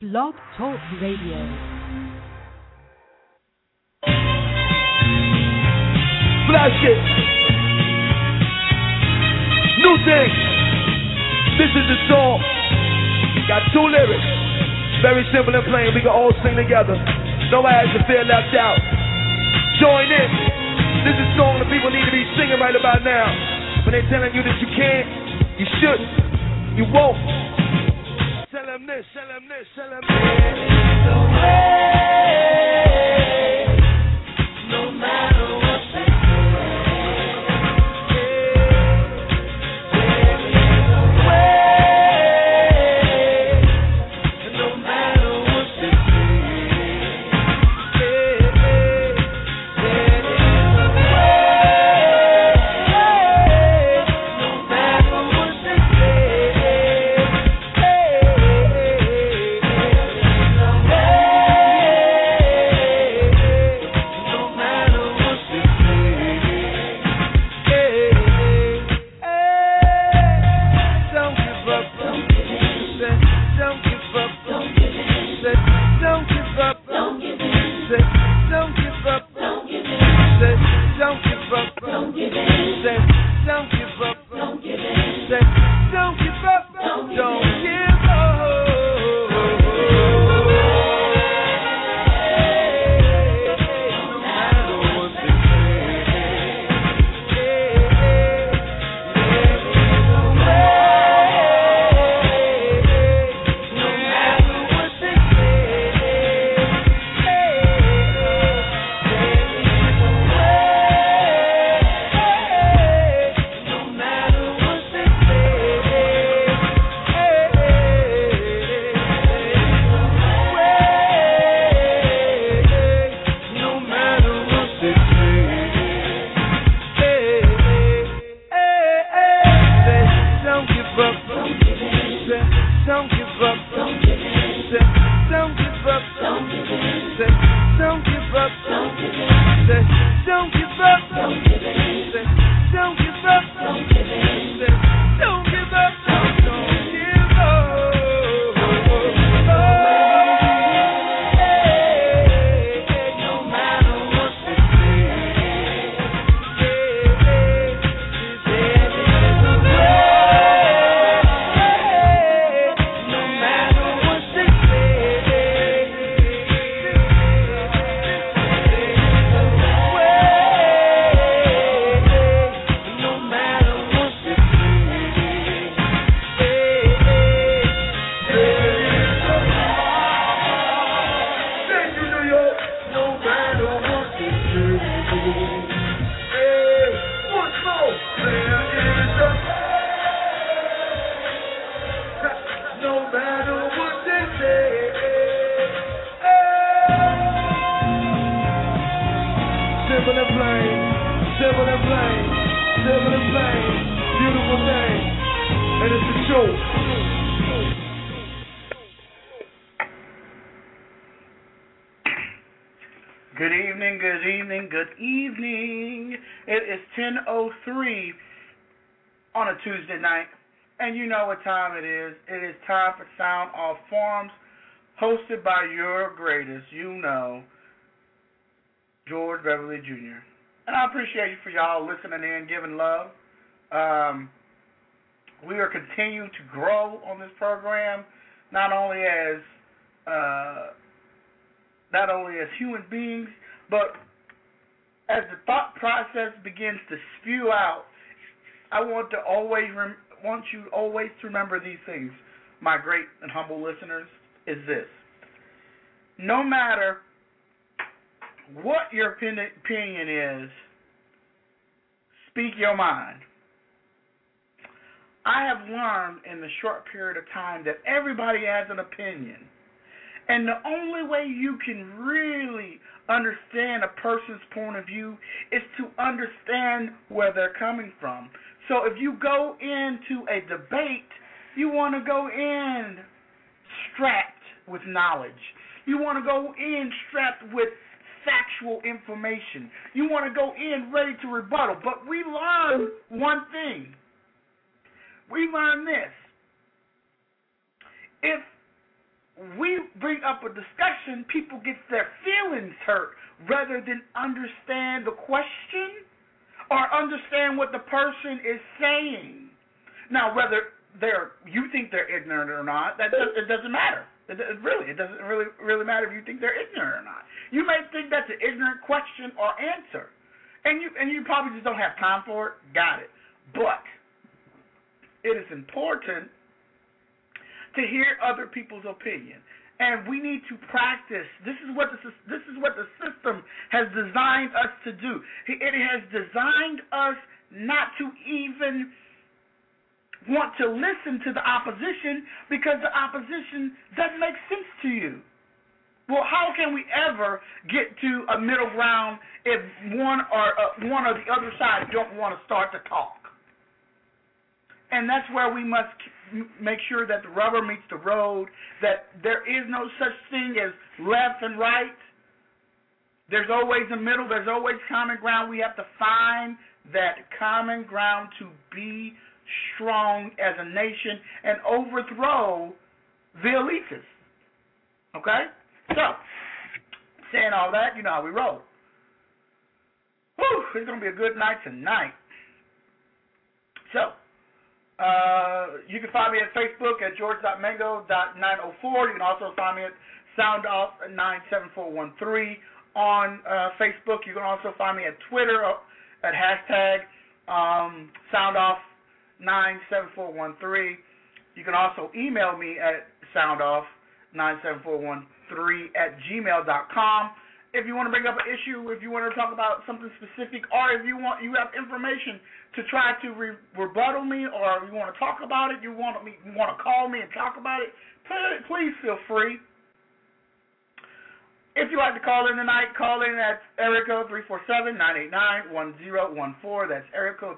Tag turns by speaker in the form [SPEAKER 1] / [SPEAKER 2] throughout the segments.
[SPEAKER 1] Blog Talk Radio.
[SPEAKER 2] Flash it. New thing. This is the song. Got two lyrics. Very simple and plain. We can all sing together. Nobody has to feel left out. Join in. This is a song that people need to be singing right about now. When they're telling you that you can't, you shouldn't, you won't. Tell them this, tell them this, tell them this. No way, no matter what they say. There is a way, no matter what they say. There is a way, no matter what they say.
[SPEAKER 3] Good evening. It is 10:03 on a Tuesday night, and you know what time it is. It is time for Sound Off Forums, hosted by your greatest, George Beverly Jr. And I appreciate you for y'all listening in, giving love. We are continuing to grow on this program, not only as human beings, but as the thought process begins to spew out. I want you always to remember these things, my great and humble listeners, is this. No matter what your opinion is, speak your mind. I have learned in the short period of time that everybody has an opinion. And the only way you can really understand a person's point of view is to understand where they're coming from. So if you go into a debate, you want to go in strapped with knowledge. You want to go in strapped with factual information. You want to go in ready to rebuttal. But we learn one thing. We learn this. If we bring up a discussion, people get their feelings hurt rather than understand the question or understand what the person is saying. Now, whether you think they're ignorant or not, it doesn't matter. It doesn't really matter if you think they're ignorant or not. You may think that's an ignorant question or answer, and you probably just don't have time for it. Got it. But it is important to hear other people's opinion, and we need to practice. This is what the system has designed us to do. It has designed us not to even want to listen to the opposition because the opposition doesn't make sense to you. Well, how can we ever get to a middle ground if one or the other side don't want to start to talk? And that's where we must make sure that the rubber meets the road, that there is no such thing as left and right. There's always a middle. There's always common ground. We have to find that common ground to be strong as a nation and overthrow the elitists. Okay? So, saying all that, you know how we roll. Whew, it's going to be a good night tonight. So, you can find me at Facebook at george.mango.904. You can also find me at soundoff97413 on Facebook. You can also find me at Twitter at hashtag soundoff97413. You can also email me at soundoff97413@gmail.com. If you want to bring up an issue, if you want to talk about something specific, or if you have information to try to rebuttal me, or you want to talk about it, you want to call me and talk about it, please feel free. If you'd like to call in tonight, call in at area code 347-989-1014. That's area code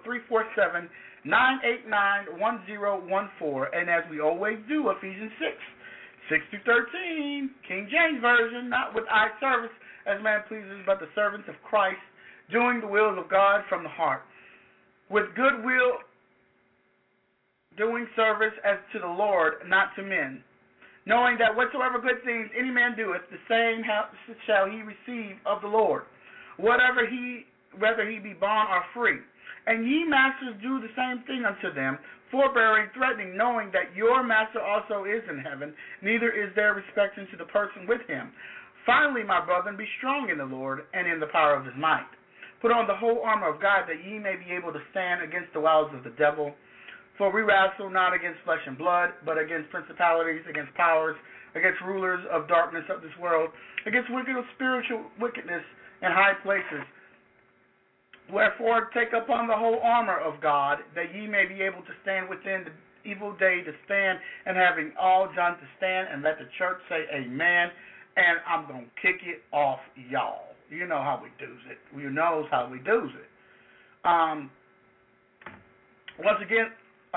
[SPEAKER 3] 347-989-1014. And as we always do, Ephesians 6-13, King James Version, not with eye service, as man pleases, but the servants of Christ, doing the wills of God from the heart, with good will, doing service as to the Lord, not to men, knowing that whatsoever good things any man doeth, the same shall he receive of the Lord, whether he be bond or free. And ye masters do the same thing unto them, forbearing, threatening, knowing that your master also is in heaven, neither is there respect unto the person with him. Finally, my brethren, be strong in the Lord and in the power of his might. Put on the whole armor of God, that ye may be able to stand against the wiles of the devil. For we wrestle not against flesh and blood, but against principalities, against powers, against rulers of darkness of this world, against spiritual wickedness in high places. Wherefore take upon the whole armor of God, that ye may be able to stand within the evil day, to stand, and having all done to stand, and let the church say amen. And I'm going to kick it off, y'all. You know how we does it. You knows how we does it. Once again,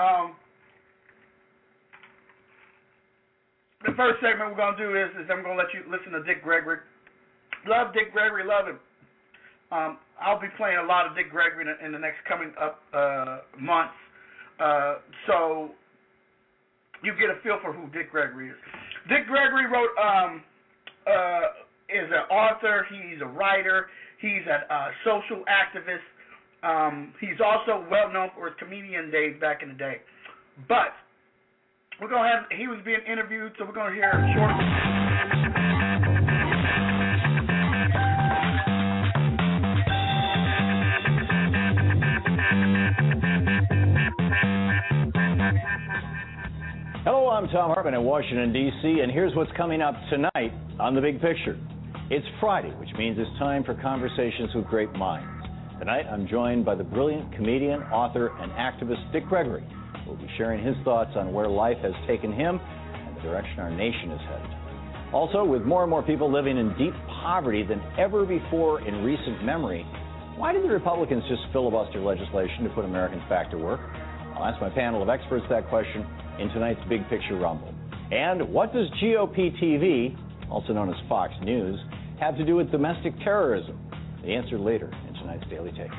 [SPEAKER 3] the first segment we're going to do is I'm going to let you listen to Dick Gregory. Love Dick Gregory, love him. I'll be playing a lot of Dick Gregory in the next coming up months. So you get a feel for who Dick Gregory is. Dick Gregory wrote, is an author, he's a writer, he's a social activist. He's also well known for his comedian days back in the day. But he was being interviewed, so we're going to hear a short.
[SPEAKER 1] Hello, I'm Tom Hartman in Washington, D.C., and here's what's coming up tonight on The Big Picture. It's Friday, which means it's time for Conversations with Great Minds. Tonight, I'm joined by the brilliant comedian, author, and activist Dick Gregory, who will be sharing his thoughts on where life has taken him and the direction our nation is headed. Also, with more and more people living in deep poverty than ever before in recent memory, why did the Republicans just filibuster legislation to put Americans back to work? I'll ask my panel of experts that question in tonight's Big Picture Rumble. And what does GOP TV, also known as Fox News, have to do with domestic terrorism? The answer later in tonight's Daily Take.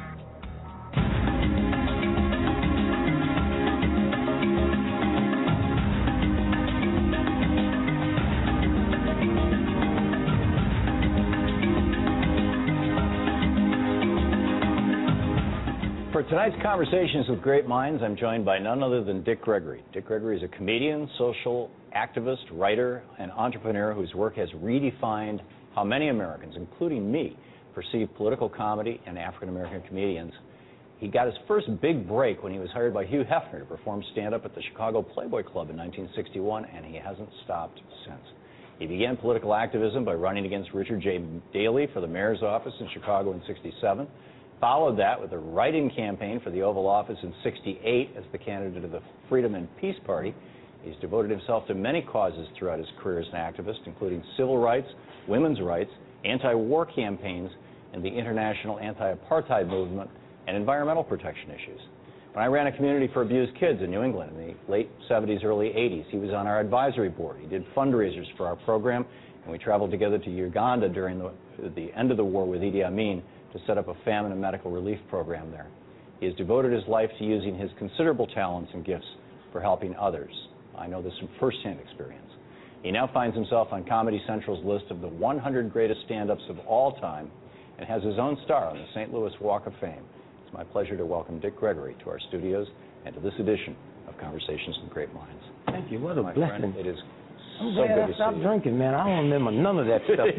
[SPEAKER 1] For tonight's Conversations with Great Minds, I'm joined by none other than Dick Gregory. Dick Gregory is a comedian, social activist, writer, and entrepreneur whose work has redefined how many Americans, including me, perceive political comedy and African-American comedians. He got his first big break when he was hired by Hugh Hefner to perform stand-up at the Chicago Playboy Club in 1961, and he hasn't stopped since. He began political activism by running against Richard J. Daley for the mayor's office in Chicago in '67. Followed that with a write-in campaign for the Oval Office in '68 as the candidate of the Freedom and Peace Party. He's devoted himself to many causes throughout his career as an activist, including civil rights, women's rights, anti-war campaigns, and the international anti-apartheid movement and environmental protection issues. When I ran a community for abused kids in New England in the late '70s, early '80s, he was on our advisory board. He did fundraisers for our program, and we traveled together to Uganda during the end of the war with Idi Amin to set up a famine and medical relief program there. He has devoted his life to using his considerable talents and gifts for helping others. I know this from firsthand experience. He now finds himself on Comedy Central's list of the 100 greatest stand-ups of all time and has his own star on the St. Louis Walk of Fame. It's my pleasure to welcome Dick Gregory to our studios and to this edition of Conversations with Great Minds.
[SPEAKER 4] Thank you. What a
[SPEAKER 1] my
[SPEAKER 4] blessing.
[SPEAKER 1] friend, it is
[SPEAKER 4] I'm
[SPEAKER 1] so
[SPEAKER 4] glad
[SPEAKER 1] good
[SPEAKER 4] I
[SPEAKER 1] to
[SPEAKER 4] stopped
[SPEAKER 1] see
[SPEAKER 4] drinking, man. I don't remember none of that stuff.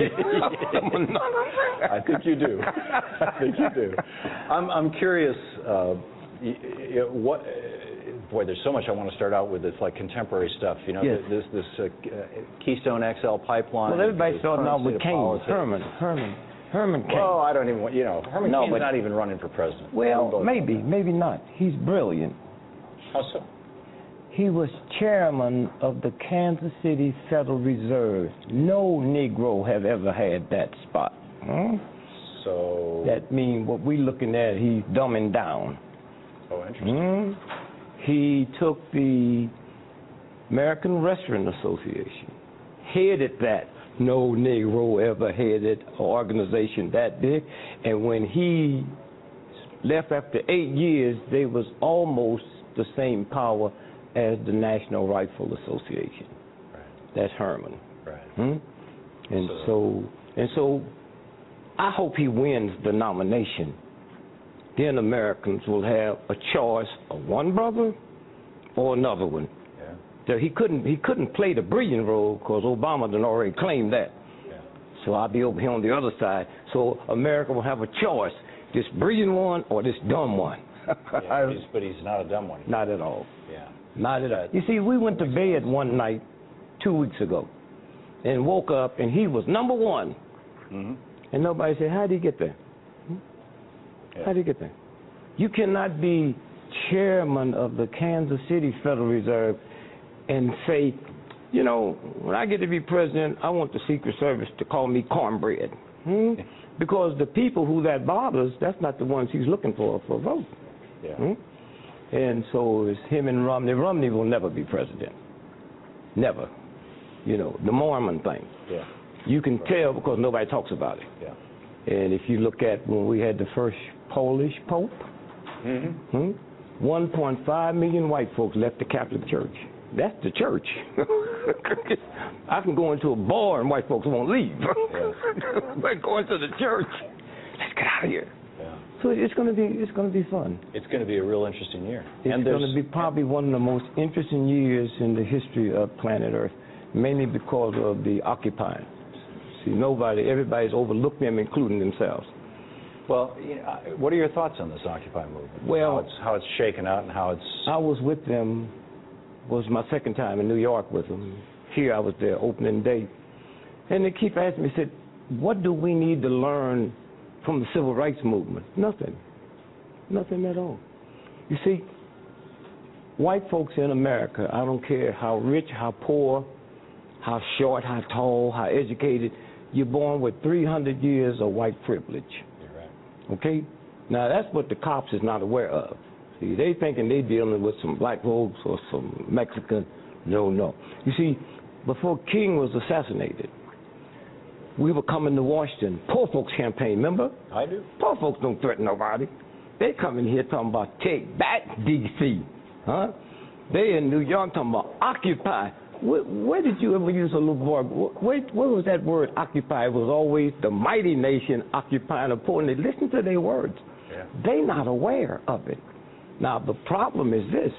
[SPEAKER 1] I think you do. I think you do. I'm curious. What? Boy, there's so much I want to start out with. It's like contemporary stuff. You know,
[SPEAKER 4] yes.
[SPEAKER 1] this Keystone XL pipeline.
[SPEAKER 4] Well, everybody's starting out with Kane. Herman Cain.
[SPEAKER 1] Well, I don't even want, Herman Cain's not even running for president.
[SPEAKER 4] Well, maybe not. He's brilliant.
[SPEAKER 1] How so?
[SPEAKER 4] He was chairman of the Kansas City Federal Reserve. No Negro have ever had that spot.
[SPEAKER 1] So
[SPEAKER 4] that means what we're looking at, he's dumbing down.
[SPEAKER 1] Oh, interesting.
[SPEAKER 4] He took the American Restaurant Association, headed that. No Negro ever headed an organization that big. And when he left after 8 years, they was almost the same power as the National Rifle Association.
[SPEAKER 1] Right.
[SPEAKER 4] That's Herman.
[SPEAKER 1] Right.
[SPEAKER 4] And so I hope he wins the nomination. Then Americans will have a choice of one brother or another one. So he couldn't play the brilliant role because Obama done already claimed that.
[SPEAKER 1] Yeah.
[SPEAKER 4] So I'll be over here on the other side. So America will have a choice, this brilliant one or this dumb one.
[SPEAKER 1] Yeah, but he's not a dumb one.
[SPEAKER 4] Not at all.
[SPEAKER 1] Yeah.
[SPEAKER 4] Not at all. You see, we went to bed one night 2 weeks ago and woke up and he was number one.
[SPEAKER 1] Mm-hmm.
[SPEAKER 4] And nobody said, how'd he get there?
[SPEAKER 1] Yeah.
[SPEAKER 4] How'd he get there? You cannot be chairman of the Kansas City Federal Reserve and say, when I get to be president, I want the Secret Service to call me cornbread. Because the people who that bothers, that's not the ones he's looking for a vote.
[SPEAKER 1] Yeah.
[SPEAKER 4] And so it's him and Romney. Romney will never be president. Never. The Mormon thing.
[SPEAKER 1] Yeah.
[SPEAKER 4] You can tell because nobody talks about it.
[SPEAKER 1] Yeah.
[SPEAKER 4] And if you look at when we had the first Polish Pope, 1.5 million white folks left the Catholic Church. That's the church. I can go into a bar and white folks won't leave. But going to the church, let's get out of here.
[SPEAKER 1] Yeah.
[SPEAKER 4] So it's going to be fun.
[SPEAKER 1] It's going to be a real interesting year.
[SPEAKER 4] It's going to be probably one of the most interesting years in the history of planet Earth, mainly because of the occupying. See, everybody's overlooked them, including themselves.
[SPEAKER 1] Well, what are your thoughts on this Occupy movement?
[SPEAKER 4] Well,
[SPEAKER 1] how it's shaken out and how it's.
[SPEAKER 4] I was with them. Was my second time in New York with them. Here I was their opening day. And they keep asking me, said, what do we need to learn from the civil rights movement? Nothing. Nothing at all. You see, white folks in America, I don't care how rich, how poor, how short, how tall, how educated, you're born with 300 years of white privilege.
[SPEAKER 1] You're right.
[SPEAKER 4] Okay? Now, that's what the cops is not aware of. See, they thinking they dealing with some black folks or some Mexican. No. You see, before King was assassinated, we were coming to Washington. Poor folks campaign, remember?
[SPEAKER 1] I do.
[SPEAKER 4] Poor folks don't threaten nobody. They come in here talking about take back D.C. Huh? They in New York talking about occupy. Where did you ever use a little boy? Where was that word occupy? It was always the mighty nation occupying the poor, and they listen to their words.
[SPEAKER 1] Yeah. Yeah.
[SPEAKER 4] They're not aware of it. Now, the problem is this.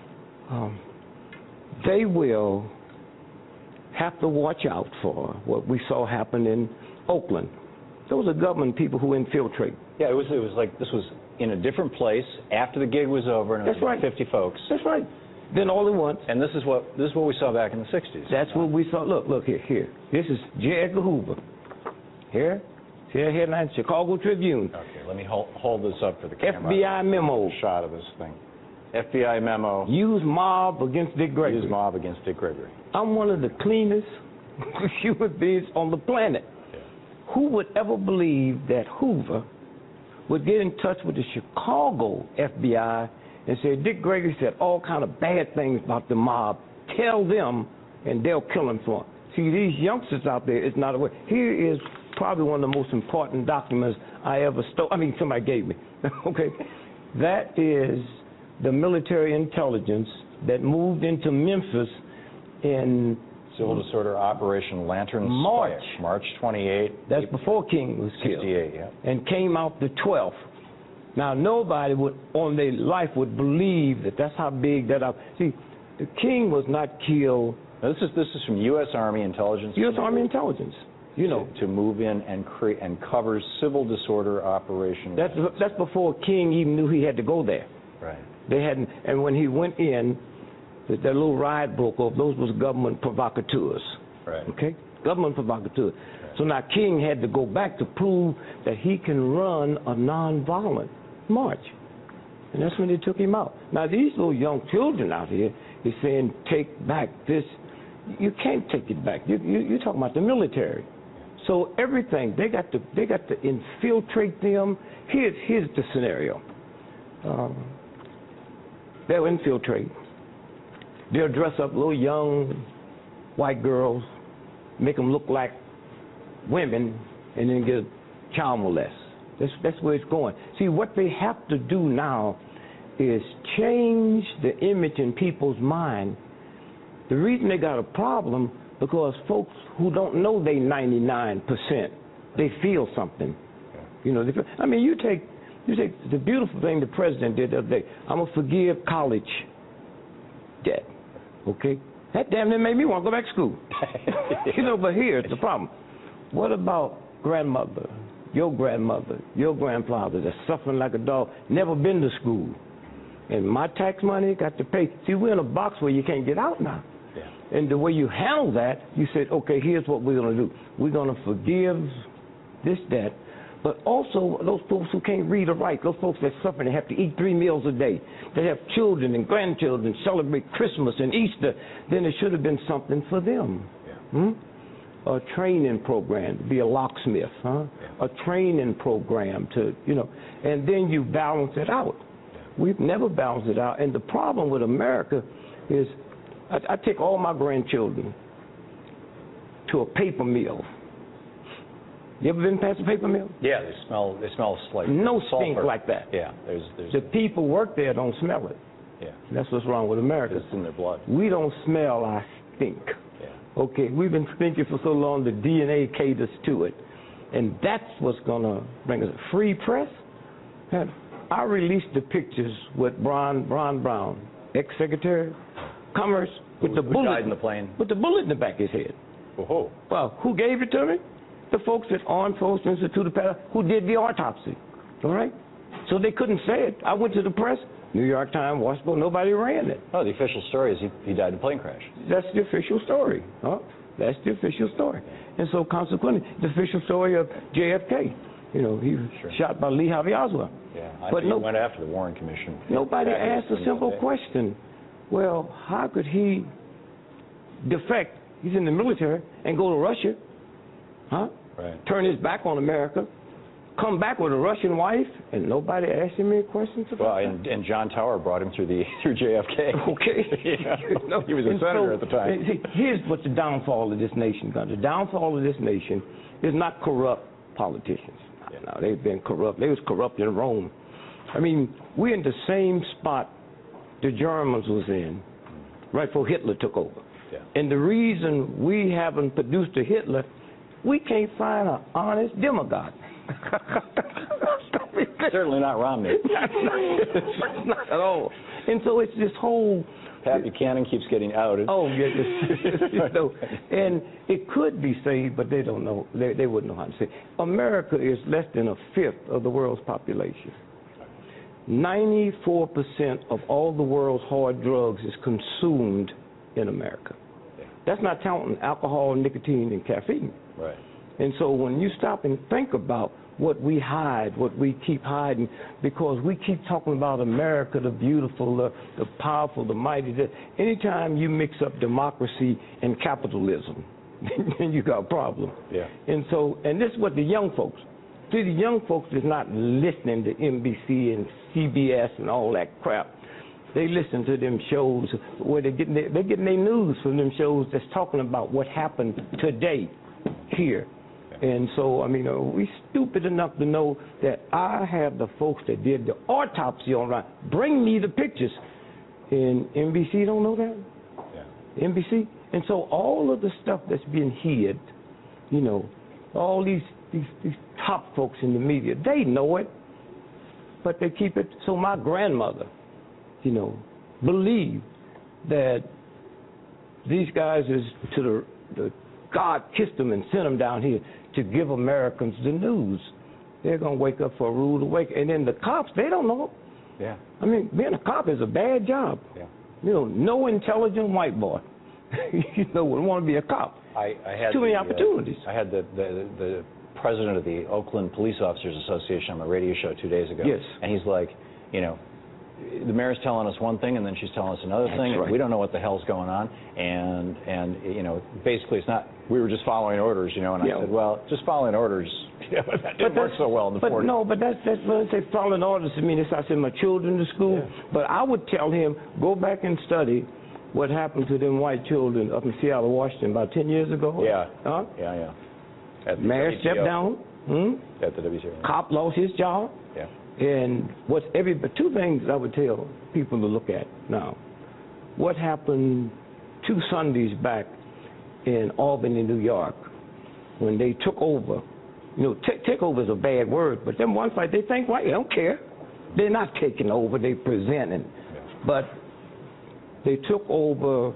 [SPEAKER 4] They will have to watch out for what we saw happen in Oakland. Those are government people who infiltrate.
[SPEAKER 1] Yeah, it was like this was in a different place after the gig was over, and it was about 50 folks.
[SPEAKER 4] That's right. Then all at once.
[SPEAKER 1] And this is what we saw back in the 60s.
[SPEAKER 4] That's what we saw. Look here. This is J. Edgar Hoover. Here. See that headline? Chicago Tribune.
[SPEAKER 1] Okay, let me hold this up for the camera.
[SPEAKER 4] FBI memo.
[SPEAKER 1] Shot of this thing. FBI memo.
[SPEAKER 4] Use mob against Dick Gregory.
[SPEAKER 1] Use mob against Dick Gregory.
[SPEAKER 4] I'm one of the cleanest human beings on the planet.
[SPEAKER 1] Yeah.
[SPEAKER 4] Who would ever believe that Hoover would get in touch with the Chicago FBI and say, Dick Gregory said all kind of bad things about the mob. Tell them, and they'll kill him for it. See, these youngsters out there is not aware. Here is probably one of the most important documents I ever stole. I mean, somebody gave me. Okay? That is the military intelligence that moved into Memphis in
[SPEAKER 1] Civil Disorder Operation Lantern
[SPEAKER 4] March.
[SPEAKER 1] Spire, March 28.
[SPEAKER 4] That's before King was killed.
[SPEAKER 1] 68, yeah.
[SPEAKER 4] And came out the 12th. Now, nobody would, on their life, would believe that that's how big that up. See, the King was not killed.
[SPEAKER 1] Now, this is from U.S. Army intelligence.
[SPEAKER 4] U.S. Army intelligence. You know,
[SPEAKER 1] to move in and create and cover civil disorder operations.
[SPEAKER 4] That's before King even knew he had to go there.
[SPEAKER 1] Right.
[SPEAKER 4] They hadn't, and when he went in, that little riot broke off. Those was government provocateurs.
[SPEAKER 1] Right.
[SPEAKER 4] Okay, government provocateurs.
[SPEAKER 1] Right.
[SPEAKER 4] So now King had to go back to prove that he can run a nonviolent march, and that's when they took him out. Now these little young children out here is saying, "Take back this." You can't take it back. You're talking about the military. So everything they got to infiltrate them. Here's the scenario. They'll infiltrate. They'll dress up little young white girls, make them look like women, and then get child molest. That's where it's going. See, what they have to do now is change the image in people's mind. The reason they got a problem because folks who don't know they 99%, they feel something. You know, I mean, you take the beautiful thing the president did the other day. I'm gonna forgive college debt. Okay, that damn near made me want to go back to school. You know, but here's the problem. What about grandmother, your grandfather that's suffering like a dog, never been to school, and my tax money got to pay. See, we're in a box where you can't get out now. And the way you handle that, you said, okay, here's what we're going to do. We're going to forgive this debt, but also those folks who can't read or write, those folks that suffer and have to eat 3 meals a day, they have children and grandchildren, celebrate Christmas and Easter, then there should have been something for them. Yeah. A training program to be a locksmith, a training program to, you know, and then you balance it out. We've never balanced it out, and the problem with America is I take all my grandchildren to a paper mill. You ever been past a paper mill?
[SPEAKER 1] Yeah, they smell like
[SPEAKER 4] no stink
[SPEAKER 1] sulfur.
[SPEAKER 4] like that.
[SPEAKER 1] Yeah, there's
[SPEAKER 4] the people work there don't smell it.
[SPEAKER 1] Yeah,
[SPEAKER 4] that's what's wrong with America.
[SPEAKER 1] It's in their blood.
[SPEAKER 4] We don't smell our stink. Yeah. Okay, we've been stinking for so long. The DNA caters to it, and that's what's gonna bring us free press. I released the pictures with Ron Brown, ex-secretary. Commerce with the bullet
[SPEAKER 1] died in the plane.
[SPEAKER 4] With the bullet in the back of his head.
[SPEAKER 1] Oh.
[SPEAKER 4] Well, who gave it to me? The folks at Armed Forces Institute of Paris who did the autopsy. All right? So they couldn't say it. I went to the press, New York Times, Washington, nobody ran it.
[SPEAKER 1] Oh, the official story is he died in a plane crash.
[SPEAKER 4] That's the official story. That's the official story. And so consequently, the official story of JFK. You know, he was shot by Lee Harvey Oswald.
[SPEAKER 1] Yeah, I think he went after the Warren Commission.
[SPEAKER 4] Nobody asked a simple question. Well, how could he defect? He's in the military and go to Russia,
[SPEAKER 1] Right.
[SPEAKER 4] Turn his back on America, come back with a Russian wife, and nobody asked him any questions about that.
[SPEAKER 1] And John Tower brought him through JFK.
[SPEAKER 4] Okay.
[SPEAKER 1] Yeah. He was a senator at the time.
[SPEAKER 4] See, here's what the downfall of this nation got. The downfall of this nation is not corrupt politicians. Yeah. No, they've been corrupt. They was corrupt in Rome. I mean, we're in the same spot the Germans was in right before Hitler took over. Yeah. And the reason we haven't produced a Hitler, we can't find an honest demagogue.
[SPEAKER 1] Certainly not Romney.
[SPEAKER 4] not at all. And so it's this whole...
[SPEAKER 1] Pat Buchanan keeps getting outed.
[SPEAKER 4] Oh, yeah. And it could be saved, but they don't know. They wouldn't know how to say it. America is less than a fifth of the world's population. 94% of all the world's hard drugs is consumed in America. That's not counting alcohol, nicotine, and caffeine.
[SPEAKER 1] Right.
[SPEAKER 4] And so when you stop and think about what we hide, what we keep hiding, because we keep talking about America, the beautiful, the powerful, the mighty. Anytime you mix up democracy and capitalism, then you got a problem.
[SPEAKER 1] Yeah.
[SPEAKER 4] And so, and this is what the young folks, see, the young folks is not listening to NBC and CBS and all that crap. They listen to them shows where they're getting their news from them shows that's talking about what happened today here. And so, I mean, we stupid enough to know that I have the folks that did the autopsy on Ryan. Bring me the pictures. And NBC don't know that? Yeah. NBC? And so all of the stuff that's being hid, you know, all these top folks in the media, they know it, but they keep it. So my grandmother, you know, believed that these guys is to the God kissed them and sent them down here to give Americans the news. They're going to wake up for a rude awakening. And then the cops, they don't know.
[SPEAKER 1] Yeah.
[SPEAKER 4] I mean, being a cop is a bad job.
[SPEAKER 1] Yeah.
[SPEAKER 4] You know, no intelligent white boy, you know, would want to be a cop.
[SPEAKER 1] I had
[SPEAKER 4] too many opportunities.
[SPEAKER 1] I had the president of the Oakland Police Officers Association on my radio show 2 days ago.
[SPEAKER 4] Yes.
[SPEAKER 1] And he's like, you know, the mayor's telling us one thing and then she's telling us another thing.
[SPEAKER 4] Right.
[SPEAKER 1] And we don't know what the hell's going on. And you know, basically it's not, we were just following orders, you know, and I said, well, just following orders, you know, that didn't work so well in the 40s.
[SPEAKER 4] No, but that's when I say following orders, I mean, it's I send my children to school, but I would tell him, go back and study what happened to them white children up in Seattle, Washington about 10 years ago.
[SPEAKER 1] Yeah.
[SPEAKER 4] Huh?
[SPEAKER 1] Yeah.
[SPEAKER 4] Mayor stepped down.
[SPEAKER 1] At the WTO.
[SPEAKER 4] Cop lost his job.
[SPEAKER 1] Yeah.
[SPEAKER 4] And but two things I would tell people to look at now. What happened 2 Sundays back in Albany, New York, when they took over? You know, take over is a bad word, but them one fight, they think white, they don't care. They're not taking over, they presenting. Yeah. But they took over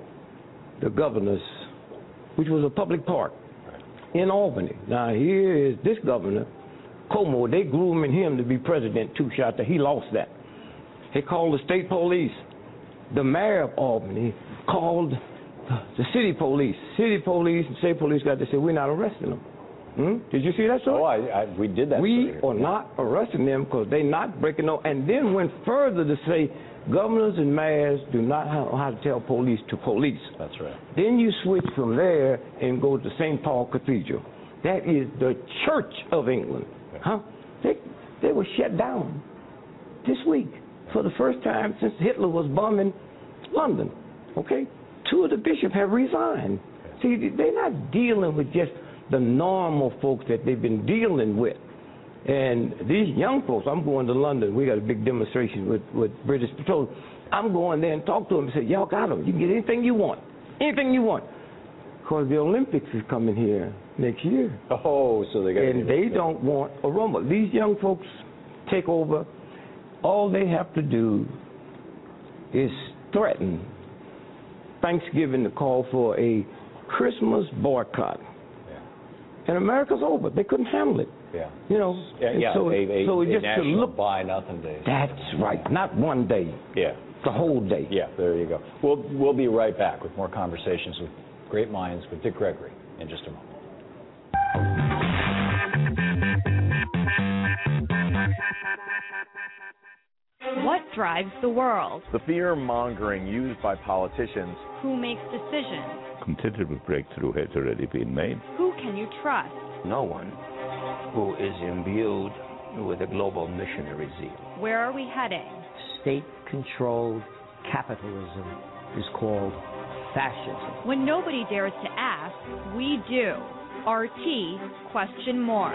[SPEAKER 4] the governor's, which was a public park in Albany. Now here is this governor, Como, they grooming him to be president 2 shots. He lost that. He called the state police. The mayor of Albany called the city police. City police and state police got to say, we're not arresting them. Did you see that story?
[SPEAKER 1] Oh, we did that.
[SPEAKER 4] We are not arresting them because they're not breaking no. And then went further to say, governors and mayors do not know how to tell police to police.
[SPEAKER 1] That's right.
[SPEAKER 4] Then you switch from there and go to St. Paul Cathedral. That is the Church of England. Huh? They were shut down this week for the first time since Hitler was bombing London. Okay? 2 of the bishops have resigned. See, they're not dealing with just the normal folks that they've been dealing with. And these young folks, I'm going to London. We got a big demonstration with British Patrol. I'm going there and talk to them and say, y'all got them. You can get anything you want. Anything you want. Because the Olympics is coming here next year.
[SPEAKER 1] Oh, so they got.
[SPEAKER 4] And they don't want a rumble. These young folks take over. All they have to do is threaten Thanksgiving to call for a Christmas boycott. Yeah. And America's over. They couldn't handle it.
[SPEAKER 1] Yeah.
[SPEAKER 4] You know.
[SPEAKER 1] Yeah.
[SPEAKER 4] So just
[SPEAKER 1] national
[SPEAKER 4] to look.
[SPEAKER 1] Buy nothing day.
[SPEAKER 4] That's right. Not one day.
[SPEAKER 1] Yeah.
[SPEAKER 4] The whole day.
[SPEAKER 1] Yeah. There you go. We'll be right back with more conversations with great minds with Dick Gregory in just a moment.
[SPEAKER 5] What drives the world?
[SPEAKER 6] The fear-mongering used by politicians.
[SPEAKER 5] Who makes decisions?
[SPEAKER 7] Considerable breakthrough has already been made.
[SPEAKER 5] Who can you trust?
[SPEAKER 8] No one who is imbued with a global missionary zeal.
[SPEAKER 5] Where are we heading?
[SPEAKER 9] State-controlled capitalism is called fascism.
[SPEAKER 5] When nobody dares to ask, we do. RT, question more.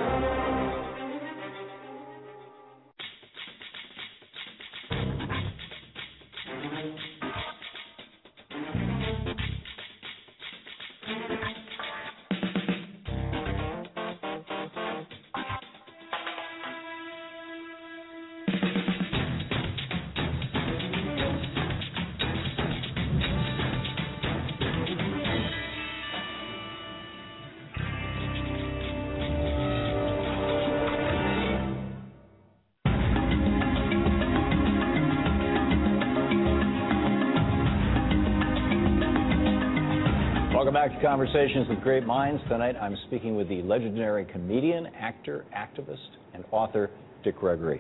[SPEAKER 1] back to Conversations with Great Minds. Tonight I'm speaking with the legendary comedian, actor, activist, and author Dick Gregory.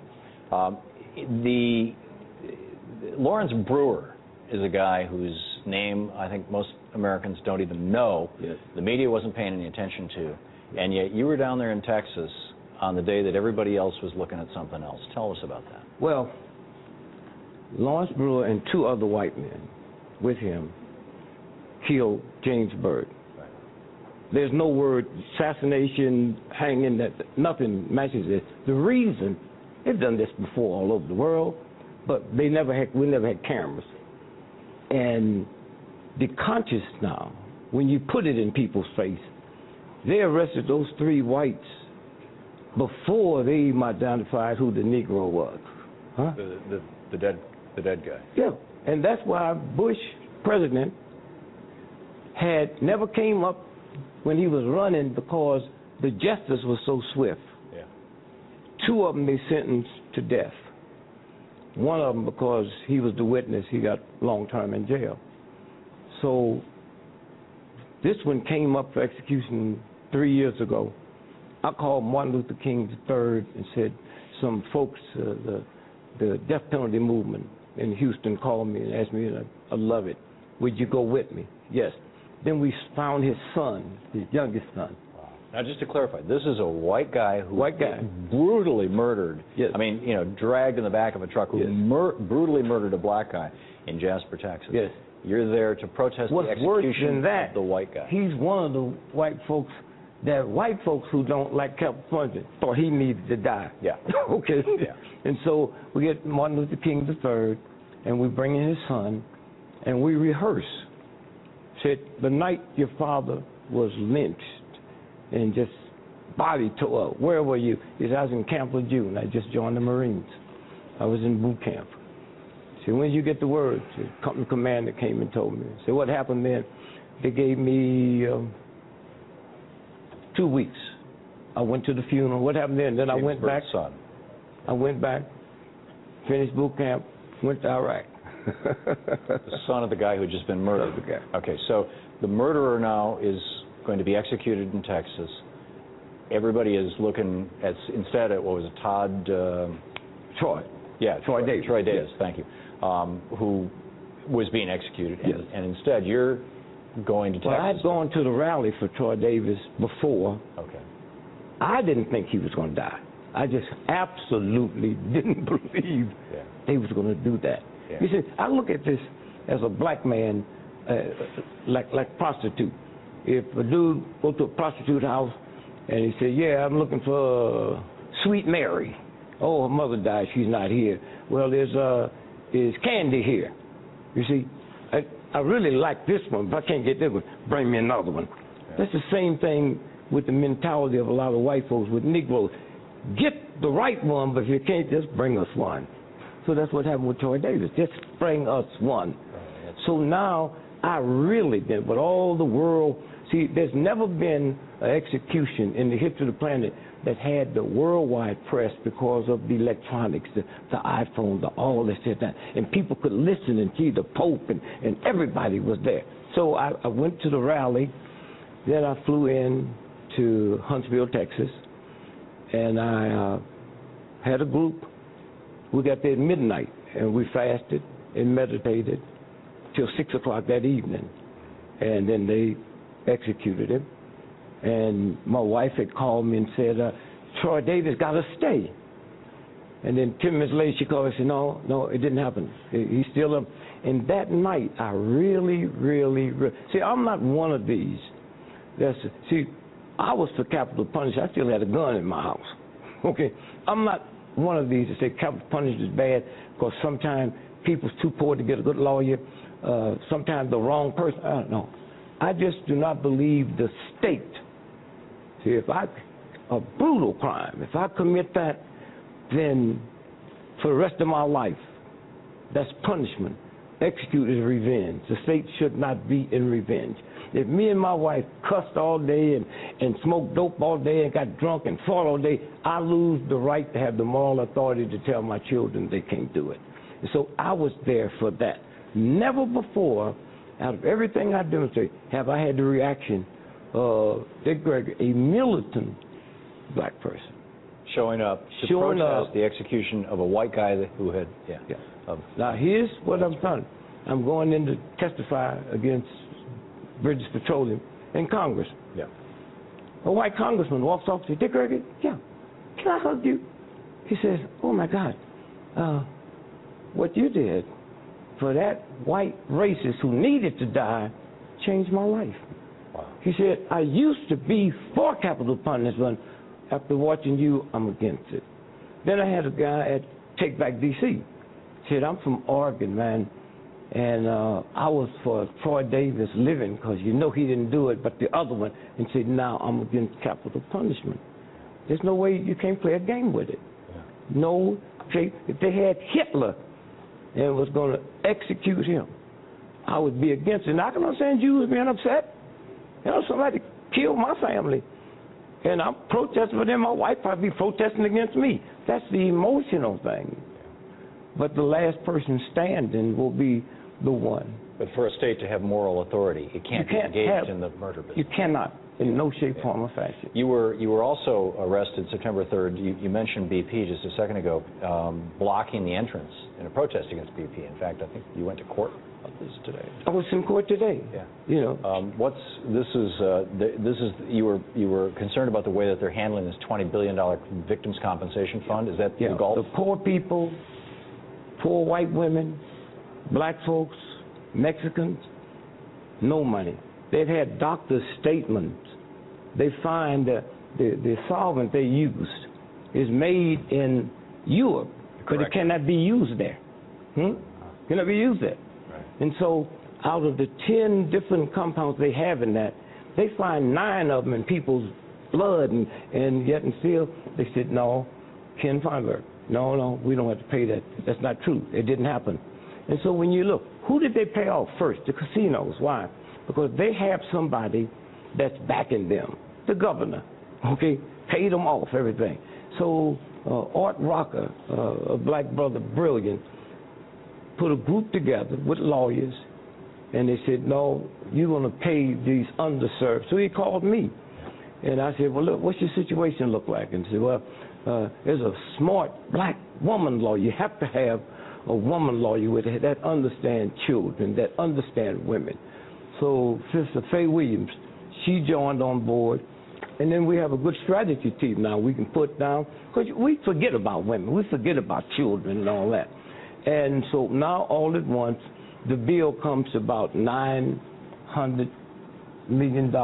[SPEAKER 1] Lawrence Brewer is a guy whose name I think most Americans don't even know.
[SPEAKER 4] Yes.
[SPEAKER 1] The media wasn't paying any attention to. And yet you were down there in Texas on the day that everybody else was looking at something else. Tell us about that.
[SPEAKER 4] Well, Lawrence Brewer and 2 other white men with him killed James Byrd.
[SPEAKER 1] Right.
[SPEAKER 4] There's no word assassination, hanging, that nothing matches this. The reason, they've done this before all over the world, but we never had cameras. And the conscious now, when you put it in people's face, they arrested those 3 whites before they even identified who the Negro was. Huh?
[SPEAKER 1] The dead guy.
[SPEAKER 4] Yeah, and that's why Bush, president, had never came up when he was running because the justice was so swift.
[SPEAKER 1] Yeah.
[SPEAKER 4] 2 of them they sentenced to death. 1 of them because he was the witness, he got long term in jail. So this one came up for execution 3 years ago. I called Martin Luther King III and said some folks, the death penalty movement in Houston called me and asked me, I love it. Would you go with me? Yes. Then we found his son, his youngest son.
[SPEAKER 1] Wow. Now, just to clarify, this is a white guy who
[SPEAKER 4] brutally
[SPEAKER 1] murdered.
[SPEAKER 4] Yes.
[SPEAKER 1] I mean, dragged in the back of a truck, who brutally murdered a black guy in Jasper, Texas.
[SPEAKER 4] Yes.
[SPEAKER 1] You're there to protest the execution of the white guy.
[SPEAKER 4] He's one of the white folks who don't like California thought he needed to die.
[SPEAKER 1] Yeah.
[SPEAKER 4] Okay.
[SPEAKER 1] Yeah.
[SPEAKER 4] And so we get Martin Luther King III, and we bring in his son, and we rehearse. Said the night your father was lynched and just body tore up. Where were you? He said, I was in Camp Lejeune. I just joined the Marines. I was in boot camp. Said, when did you get the word? The company commander came and told me. Said, what happened then? They gave me 2 weeks. I went to the funeral. What happened then? Then I went back.
[SPEAKER 1] Son.
[SPEAKER 4] I went back, finished boot camp, went to Iraq.
[SPEAKER 1] The son of the guy who had just been murdered. Okay, so the murderer now is going to be executed in Texas. Everybody is looking at, instead at, what was it, Todd?
[SPEAKER 4] Troy.
[SPEAKER 1] Yeah,
[SPEAKER 4] Troy Davis.
[SPEAKER 1] Troy Davis,
[SPEAKER 4] yes.
[SPEAKER 1] Thank you. Who was being executed.
[SPEAKER 4] Yes.
[SPEAKER 1] And instead you're going to Texas.
[SPEAKER 4] Well, I'd gone to the rally for Troy Davis before.
[SPEAKER 1] Okay.
[SPEAKER 4] I didn't think he was going to die. I just absolutely didn't believe they was going to do that.
[SPEAKER 1] Yeah.
[SPEAKER 4] You see, I look at this as a black man, like prostitute. If a dude go to a prostitute house and he said, yeah, I'm looking for Sweet Mary. Oh, her mother died, she's not here. Well, is Candy here? You see, I really like this one, but I can't get this one. Bring me another one. Yeah. That's the same thing with the mentality of a lot of white folks with Negroes. Get the right one, but if you can't, just bring us one. So that's what happened with Troy Davis. Just bring us one. So now I really did, but all the world, see, there's never been an execution in the history of the planet that had the worldwide press because of the electronics, the iPhone, all this and that. And people could listen and see the Pope, and everybody was there. So I went to the rally, then I flew in to Huntsville, Texas, and I had a group. We got there at midnight, and we fasted and meditated till 6 o'clock that evening. And then they executed him. And my wife had called me and said, Troy Davis got to stay. And then 10 minutes later, she called and said, no, it didn't happen. He's still up. And that night, I really, see, I'm not one of these. I was for capital punishment. I still had a gun in my house. Okay? I'm not one of these that say capital punishment is bad because sometimes people's too poor to get a good lawyer. Sometimes the wrong person. I don't know. I just do not believe the state. See, a brutal crime, if I commit that, then for the rest of my life, that's punishment. Execute is revenge. The state should not be in revenge. If me and my wife cussed all day and smoked dope all day and got drunk and fought all day, I lose the right to have the moral authority to tell my children they can't do it. And so I was there for that. Never before out of everything I demonstrate, have I had the reaction of Dick Gregory, a militant black person.
[SPEAKER 1] Showing up to protest the execution of a white guy who had,
[SPEAKER 4] Now, here's what I'm telling you. I'm going in to testify against British Petroleum in Congress.
[SPEAKER 1] Yeah.
[SPEAKER 4] A white congressman walks off to Dick Gregory. Yeah. Can I hug you? He says, oh, my God, what you did for that white racist who needed to die changed my life.
[SPEAKER 1] Wow.
[SPEAKER 4] He said, I used to be for capital punishment. After watching you, I'm against it. Then I had a guy at Take Back D.C. said, I'm from Oregon, man, and I was for Troy Davis living because he didn't do it, but the other one, and said, now I'm against capital punishment. There's no way you can't play a game with it.
[SPEAKER 1] Yeah.
[SPEAKER 4] No, if they had Hitler and was going to execute him, I would be against it. And I can understand Jews being upset. Somebody killed my family. And I'm protesting for them. My wife probably be protesting against me. That's the emotional thing. But the last person standing will be the one.
[SPEAKER 1] But for a state to have moral authority, it can't be engaged in the murder business.
[SPEAKER 4] You cannot, in no shape, form, or fashion.
[SPEAKER 1] You were also arrested September 3rd. You mentioned BP just a second ago, blocking the entrance in a protest against BP. In fact, I think you went to court about this today.
[SPEAKER 4] I was in court today.
[SPEAKER 1] Yeah.
[SPEAKER 4] You
[SPEAKER 1] were concerned about the way that they're handling this $20 billion victims compensation fund. Is that the goal?
[SPEAKER 4] The poor people, poor white women, black folks, Mexicans, no money. They've had doctors' statements. They find that the solvent they used is made in Europe, but it cannot be used there. Cannot be used there. Right. And so out of the 10 different compounds they have in that, they find 9 of them in people's blood, and yet and still they said, no, Ken Feinberg, no, we don't have to pay that. That's not true. It didn't happen. And so when you look, who did they pay off first? The casinos. Why? Because they have somebody that's backing them. The governor, paid them off everything. So Art Rocker, a black brother, brilliant, put a group together with lawyers, and they said, no, you're going to pay these underserved. So he called me, and I said, well, look, what's your situation look like? And he said, well, there's a smart black woman lawyer. You have to have a woman lawyer with it that understands children, that understands women. So Sister Faye Williams, she joined on board, and then we have a good strategy team now we can put down, because we forget about women, we forget about children and all that. And so now all at once, the bill comes to about $900 million,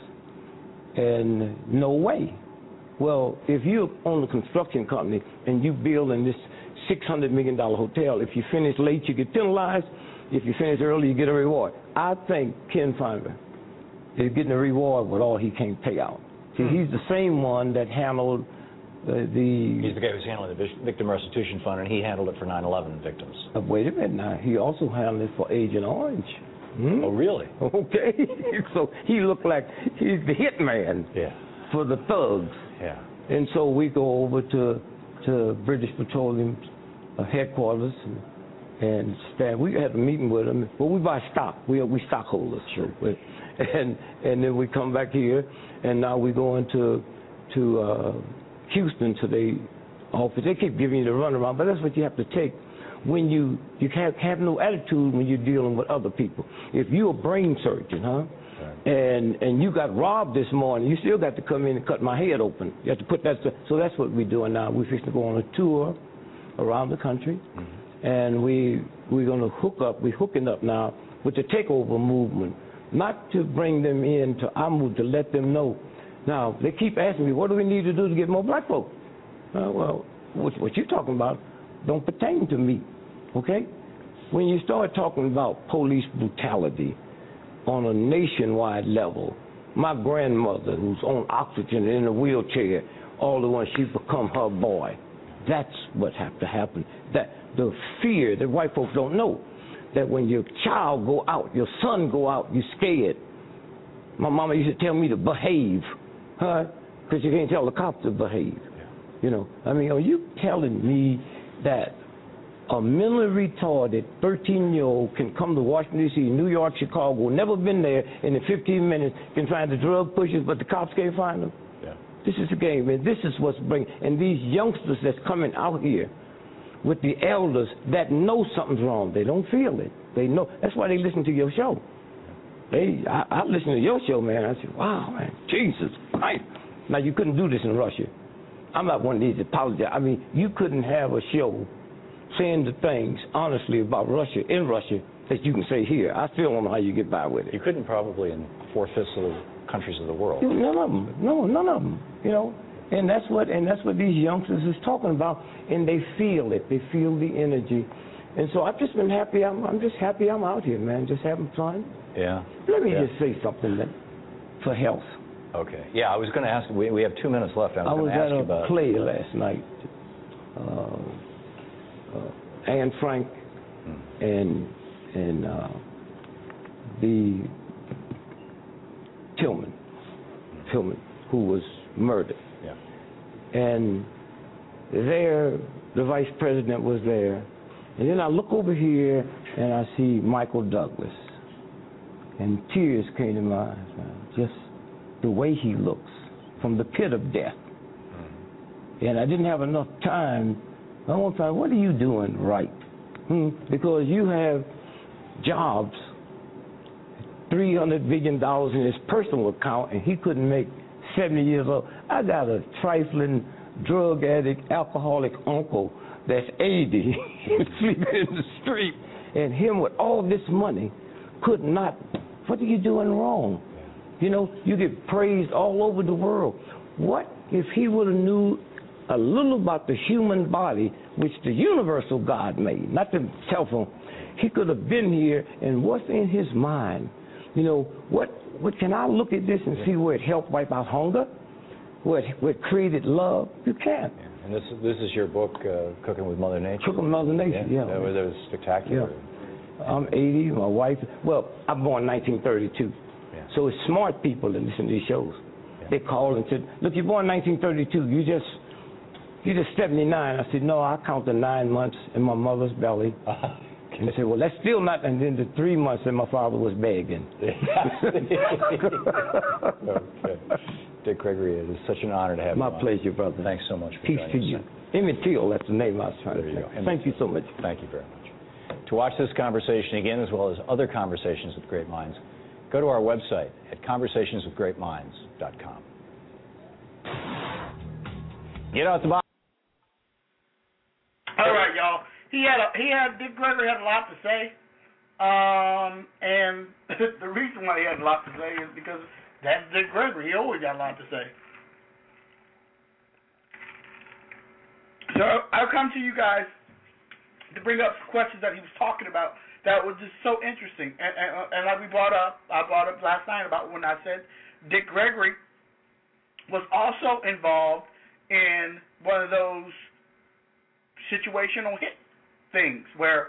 [SPEAKER 4] and no way. Well, if you own a construction company and you build in this $600 million hotel, if you finish late, you get penalized. If you finish early, you get a reward. I think Ken Feinberg is getting a reward with all he can't pay out. See, he's the same one that handled He's the guy who's handling the Victim Restitution Fund, and he handled it for 9/11 victims. Wait a minute now. He also handled it for Agent Orange. Oh, really? Okay. So he looked like he's the hitman for the thugs. Yeah. And so we go over to British Petroleum headquarters and stand. We had a meeting with them. Well, we buy stock. We stockholders. Sure. And then we come back here, and now we go into Houston to the office. They keep giving you the runaround, but that's what you have to take when you have no attitude when you're dealing with other people. If you're a brain surgeon, and you got robbed this morning, you still got to come in and cut my head open. You have to put that. So that's what we're doing now. We're fixing to go on a tour around the country, and we're going to hook up. We're hooking up now with the takeover movement, not to bring them into our movement, to let them know. Now, they keep asking me, what do we need to do to get more black folk? Well, what you're talking about don't pertain to me, okay? When you start talking about police brutality on a nationwide level, my grandmother, who's on oxygen in a wheelchair, all the while she's become her boy. That's what has to happen. That the fear that white folks don't know, that when your child go out, your son go out, you're scared. My mama used to tell me to behave. Because you can't tell the cops to behave. You know, I mean, are you telling me that a mentally retarded 13-year-old can come to Washington, D.C., New York, Chicago, never been there, and in 15 minutes can find the drug pushers, but the cops can't find them?
[SPEAKER 1] Yeah.
[SPEAKER 4] This is the game, and this is what's bringing, and these youngsters that's coming out here with the elders that know something's wrong. They don't feel it. They know. That's why they listen to your show. I listen to your show, man. I said, wow, man, Jesus Christ. Now, you couldn't do this in Russia. I'm not one of these apologize. I mean, you couldn't have a show saying the things honestly about Russia in Russia that you can say here. I still don't know how you get by with it.
[SPEAKER 1] You couldn't probably in 4/5 of the countries of the world.
[SPEAKER 4] None of them. No, none of them. You know, and that's what these youngsters is talking about, and they feel it. They feel the energy, and so I've just been happy. I'm just happy I'm out here, man, just having fun.
[SPEAKER 1] Yeah.
[SPEAKER 4] Let me just say something that for health.
[SPEAKER 1] Okay. Yeah, I was going to ask. We have 2 minutes left.
[SPEAKER 4] I was at a play last night. Anne Frank and the Tillman, who was murdered.
[SPEAKER 1] Yeah.
[SPEAKER 4] And there, the vice president was there. And then I look over here and I see Michael Douglas. And tears came to my eyes, man. Just the way he looks from the pit of death. And I didn't have enough time. I want to find, what are you doing right? Because you have jobs, $300 billion in his personal account, and he couldn't make 70 years old. I got a trifling drug addict, alcoholic uncle that's 80, sleeping in the street, and him with all this money could not. What are you doing wrong? You know, you get praised all over the world. What if he would have knew a little about the human body, which the universal God made, not the telephone? He could have been here, and what's in his mind? You know, what can I look at this and see where it helped wipe out hunger? Where it created love? You can't.
[SPEAKER 1] Yeah. And this is your book, Cooking with Mother Nature?
[SPEAKER 4] Cooking with Mother Nature, yeah.
[SPEAKER 1] That was spectacular.
[SPEAKER 4] Yeah. I'm 80, my wife, well, I'm born 1932. Yeah. So it's smart people that listen to these shows. Yeah. They call and said, look, you're born 1932, you're just 79. I said, no, I count the 9 months in my mother's belly. And said, well, that's still not, and then the 3 months that my father was begging.
[SPEAKER 1] Okay. Dick Gregory, it is such an honor to have you on.
[SPEAKER 4] My pleasure, brother.
[SPEAKER 1] Thanks so much for
[SPEAKER 4] Peace
[SPEAKER 1] joining us.
[SPEAKER 4] to you. Emmett Till, that's the name I was trying to say. Thank you so much.
[SPEAKER 1] Thank you very much. To watch this conversation again, as well as other conversations with great minds, go to our website at conversationswithgreatminds.com. Get out the box.
[SPEAKER 3] All right, y'all. Dick Gregory had a lot to say, and the reason why he had a lot to say is because that's Dick Gregory. He always got a lot to say. So I'll come to you guys to bring up some questions that he was talking about that was just so interesting, and like I brought up last night about when I said Dick Gregory was also involved in one of those situational hit things where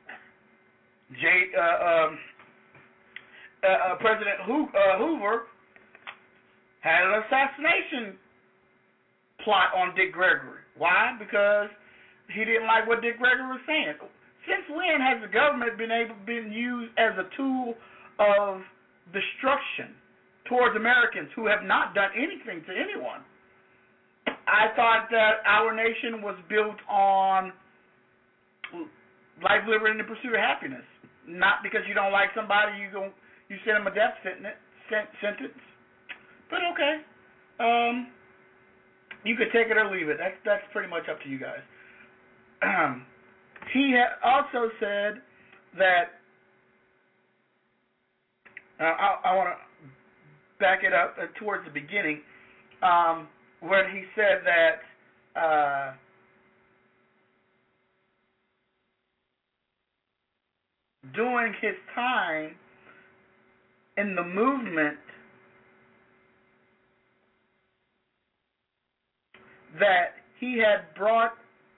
[SPEAKER 3] President Hoover had an assassination plot on Dick Gregory. Why? Because he didn't like what Dick Gregory was saying. Since when has the government been used as a tool of destruction towards Americans who have not done anything to anyone? I thought that our nation was built on life, liberty, and the pursuit of happiness. Not because you don't like somebody, you send them a death sentence. But okay, you could take it or leave it. That's pretty much up to you guys. He had also said that I want to back it up towards the beginning, when he said that during his time in the movement that he had brought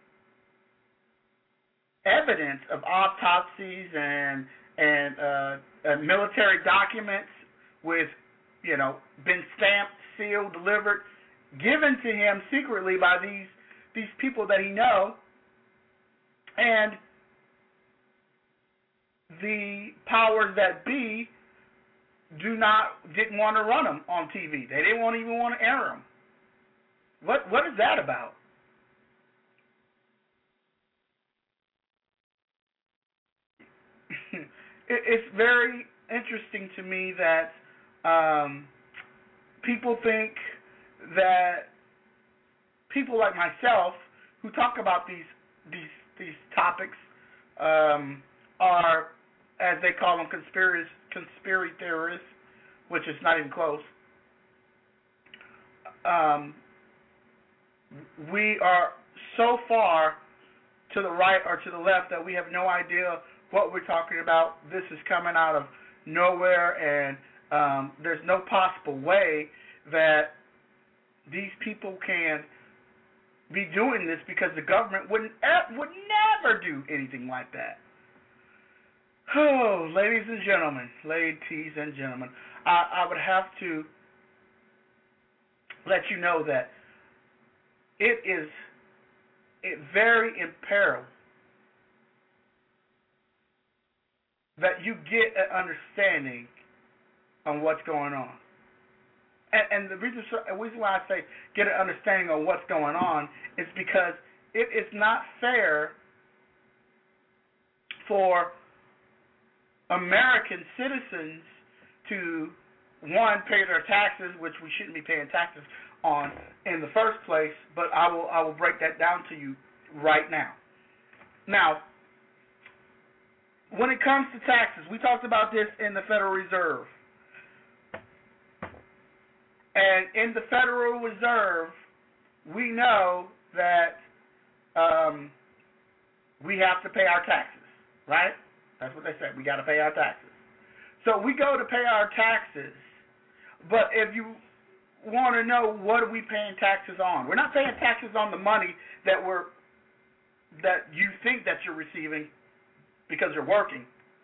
[SPEAKER 3] evidence of autopsies and military documents with, been stamped, sealed, delivered, given to him secretly by these people that he know, And the powers that be didn't want to run them on TV. They didn't even want to air them. What is that about? It's very interesting to me that people think that people like myself who talk about these topics are, as they call them, conspiracy theorists, which is not even close. We are so far to the right or to the left that we have no idea what we're talking about. This is coming out of nowhere, and there's no possible way that these people can be doing this, because the government would never do anything like that. Oh, ladies and gentlemen, I would have to let you know that it is very imperative that you get an understanding on what's going on. And the reason why I say get an understanding on what's going on is because it is not fair for American citizens to, one, pay their taxes, which we shouldn't be paying taxes on in the first place, but I will break that down to you right now. Now, when it comes to taxes, we talked about this in the Federal Reserve. And in the Federal Reserve, we know that we have to pay our taxes, right? That's what they said. We got to pay our taxes. So we go to pay our taxes, but if you want to know what are we paying taxes on, we're not paying taxes on the money that you think that you're receiving because you're working.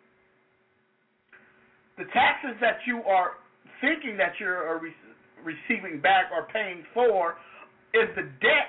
[SPEAKER 3] The taxes that you are thinking that you're receiving back or paying for is the debt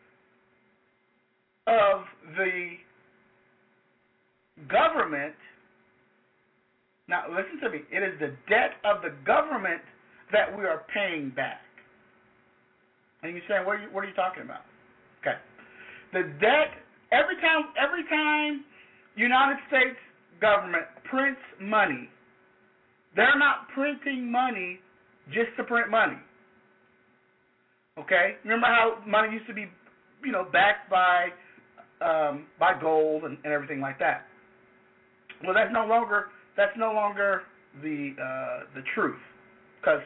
[SPEAKER 3] of the government. Now, listen to me. It is the debt of the government that we are paying back. And you're saying, what are you talking about? Okay. The debt, every time United States government prints money, they're not printing money just to print money. Okay? Remember how money used to be, backed by gold and everything like that. Well, that's no longer the truth, because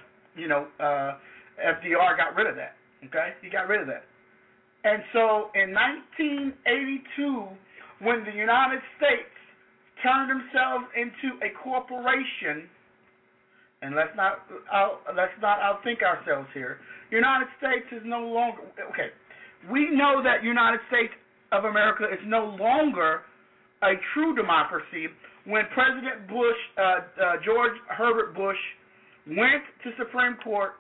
[SPEAKER 3] FDR got rid of that. Okay, he got rid of that. And so in 1982, when the United States turned themselves into a corporation, and let's not outthink ourselves here. United States is no longer okay. We know that United States of America is no longer a true democracy when President Bush, George Herbert Bush, went to Supreme Court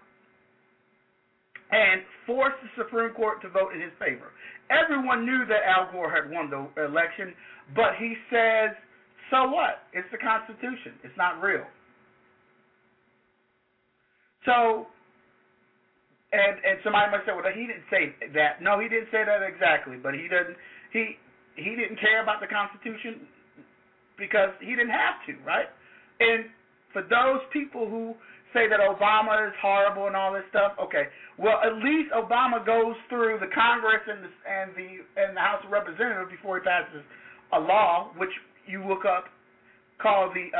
[SPEAKER 3] and forced the Supreme Court to vote in his favor. Everyone knew that Al Gore had won the election, but he says, so what? It's the Constitution. It's not real. So, and somebody might say, well, he didn't say that. No, he didn't say that exactly, but he didn't care about the Constitution because he didn't have to, right? And for those people who say that Obama is horrible and all this stuff, okay, well, at least Obama goes through the Congress and the House of Representatives before he passes a law, which you look up, called the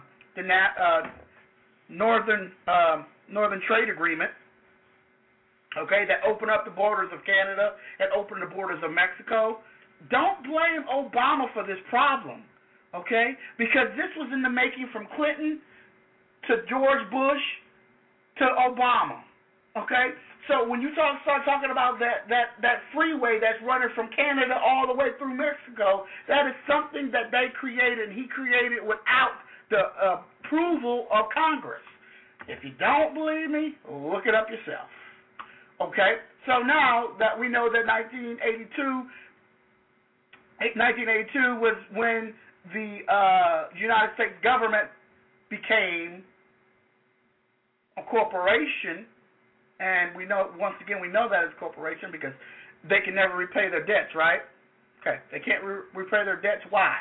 [SPEAKER 3] Northern Trade Agreement, okay, that opened up the borders of Canada and opened the borders of Mexico. Don't blame Obama for this problem, okay, because this was in the making from Clinton to George Bush to Obama, okay? So when you start talking about that freeway that's running from Canada all the way through Mexico, that is something that they created, and he created without the approval of Congress. If you don't believe me, look it up yourself, okay? So now that we know that 1982 1982 was when the United States government became a corporation, and we know, once again, we know that it's a corporation because they can never repay their debts, right? Okay, they can't repay their debts. Why?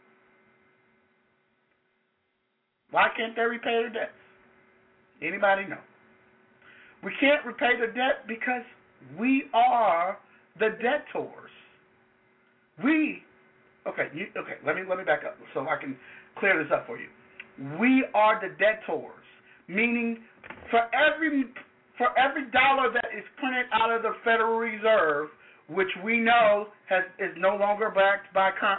[SPEAKER 3] Why can't they repay their debts? Anybody know? We can't repay the debt because we are the debtors. Let me back up so I can clear this up for you. We are the debtors, meaning for every dollar that is printed out of the Federal Reserve, which we know is no longer backed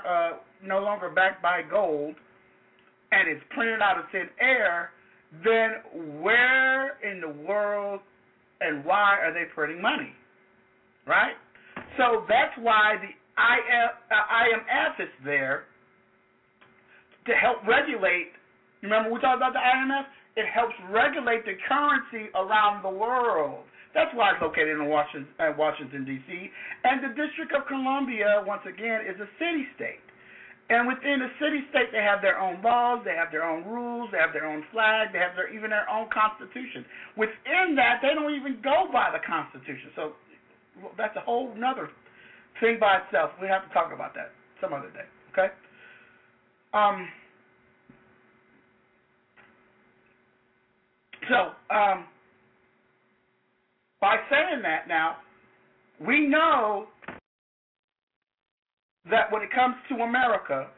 [SPEAKER 3] by gold, and it's printed out of thin air, then where in the world and why are they printing money, right? So that's why the IMF is there to help regulate. Remember we talked about the IMF? It helps regulate the currency around the world. That's why it's located in Washington, D.C. And the District of Columbia, once again, is a city-state. And within the city-state, they have their own laws, they have their own rules, they have their own flag, they have even their own constitution. Within that, they don't even go by the Constitution. So that's a whole nother thing by itself. We have to talk about that some other day, okay? By saying that now, we know that when it comes to America,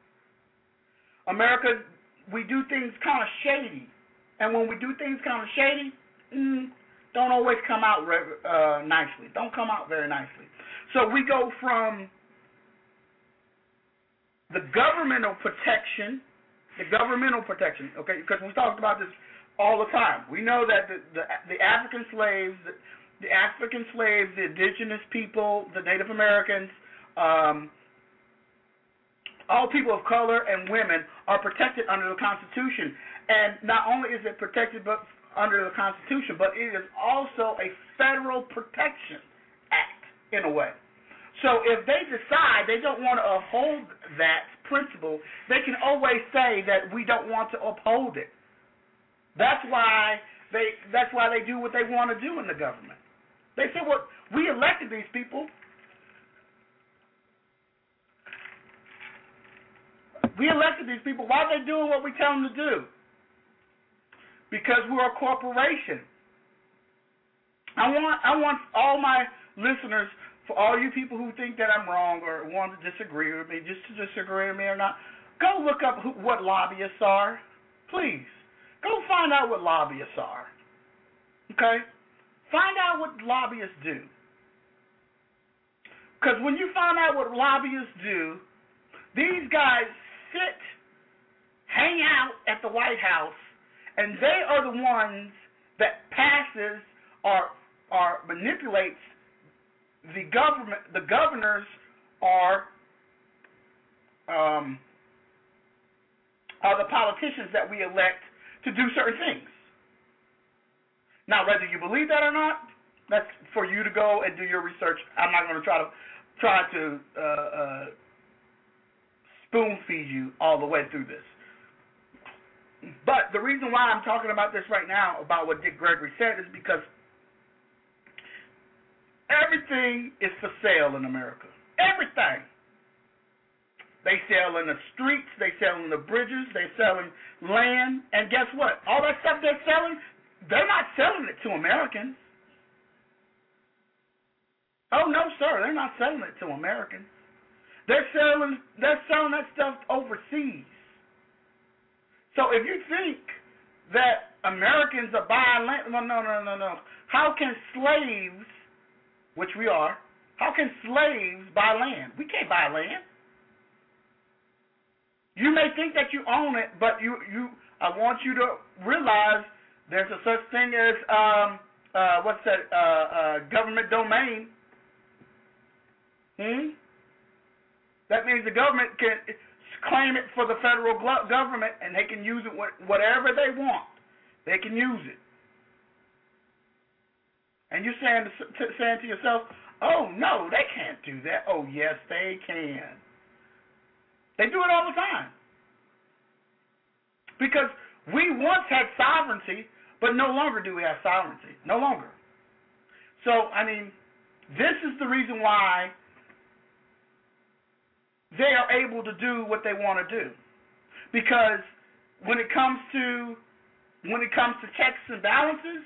[SPEAKER 3] we do things kind of shady. And when we do things kind of shady, don't always come out nicely. Don't come out very nicely. So we go from the governmental protection, okay, because we talked about this all the time. We know that the African slaves, the indigenous people, the Native Americans, all people of color and women are protected under the Constitution. And not only is it protected under the Constitution, but it is also a federal protection act in a way. So if they decide they don't want to uphold that principle, they can always say that we don't want to uphold it. That's why they do what they want to do in the government. They say, well, we elected these people. We elected these people. Why are they doing what we tell them to do? Because we're a corporation. I want all my listeners, for all you people who think that I'm wrong or want to disagree with me, just to disagree with me or not, go look up what lobbyists are, please. Go find out what lobbyists are, okay? Find out what lobbyists do. Because when you find out what lobbyists do, these guys hang out at the White House, and they are the ones that passes or manipulates the government. The governors are the politicians that we elect to do certain things. Now, whether you believe that or not, that's for you to go and do your research. I'm not going to try to spoon feed you all the way through this. But the reason why I'm talking about this right now, about what Dick Gregory said, is because everything is for sale in America. Everything. They sell in the streets, they sell in the bridges, they sell in land, and guess what? All that stuff they're selling, they're not selling it to Americans. Oh no, sir, they're not selling it to Americans. They're selling that stuff overseas. So if you think that Americans are buying land, no. How can slaves, which we are, how can slaves buy land? We can't buy land. You may think that you own it, but I want you to realize there's a such thing as government domain. That means the government can claim it for the federal government, and they can use it whatever they want. They can use it. And you're saying to yourself, oh, no, they can't do that. Oh, yes, they can. They do it all the time. Because we once had sovereignty, but no longer do we have sovereignty. No longer. So, I mean, this is the reason why they are able to do what they want to do. Because when it comes to checks and balances,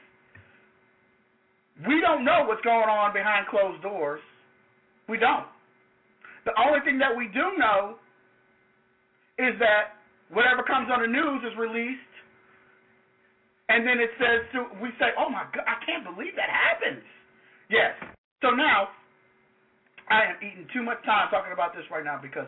[SPEAKER 3] we don't know what's going on behind closed doors. We don't. The only thing that we do know is that whatever comes on the news is released, and then it says, we say, oh my God, I can't believe that happens. Yes. So now, I am eating too much time talking about this right now because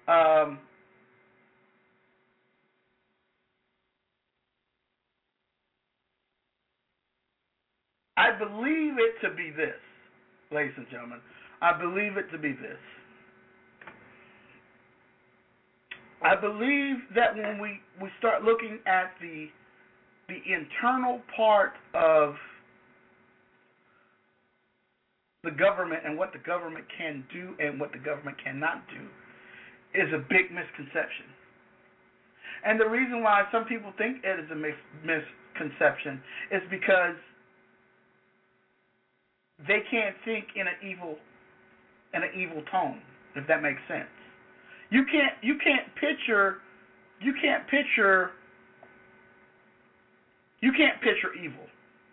[SPEAKER 3] I believe it to be this, ladies and gentlemen. I believe it to be this. I believe that when we start looking at the internal part of the government and what the government can do and what the government cannot do is a big misconception. And the reason why some people think it is a misconception is because they can't think in an evil tone, if that makes sense. You can't picture evil.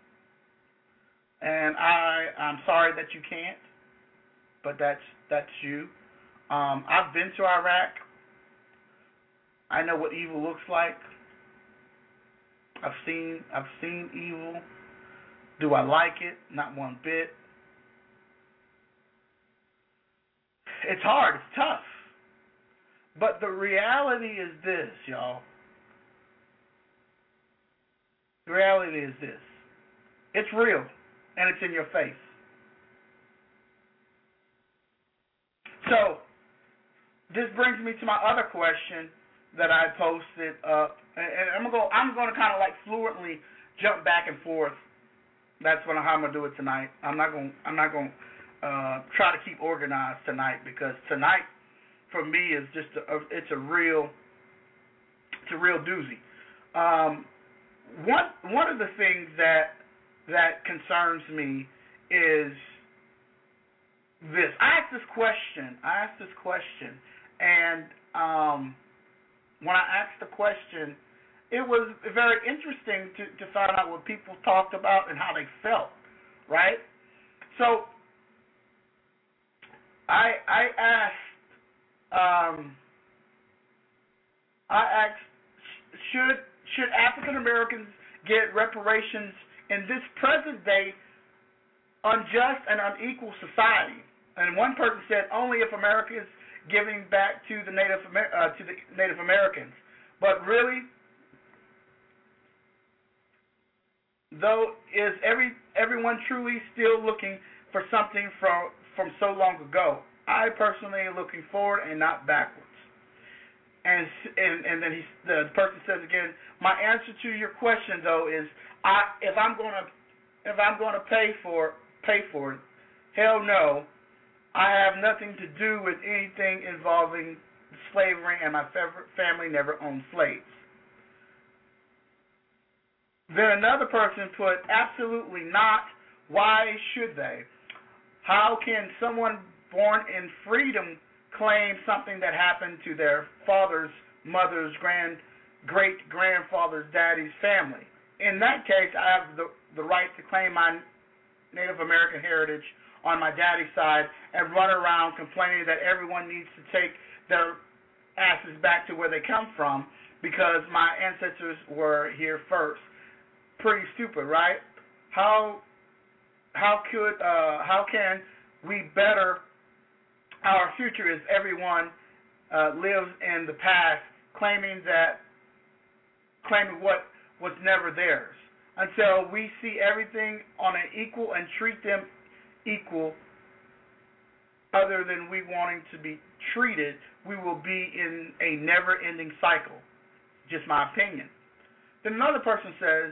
[SPEAKER 3] And I'm sorry that you can't, but that's you. I've been to Iraq. I know what evil looks like. I've seen evil. Do I like it? Not one bit. It's hard. It's tough. But the reality is this, y'all. The reality is this. It's real, and it's in your face. So, this brings me to my other question that I posted up, and I'm going to kind of like fluently jump back and forth. That's how I'm going to do it tonight. I'm not going to try to keep organized tonight, because tonight for me is just it's a real doozy. One of the things that concerns me is this. I asked this question, and when I asked the question, it was very interesting to find out what people talked about and how they felt, right? So I asked, should African Americans get reparations in this present day unjust and unequal society? And one person said only if America is giving back to the Native Americans. But really, though, is everyone truly still looking for something from so long ago? I personally am looking forward and not backwards. And then the person says again, my answer to your question though is, if I'm going to pay for it, hell no. I have nothing to do with anything involving slavery, and my family never owned slaves. Then another person put, absolutely not. Why should they? How can someone born in freedom claim something that happened to their father's, mother's, great-grandfather's, daddy's family? In that case, I have the right to claim my Native American heritage on my daddy's side and run around complaining that everyone needs to take their asses back to where they come from because my ancestors were here first. Pretty stupid, right? How can we better our future if everyone lives in the past, claiming what was never theirs? Until we see everything on an equal and treat them equal, other than we wanting to be treated, we will be in a never-ending cycle. Just my opinion. Then another person says,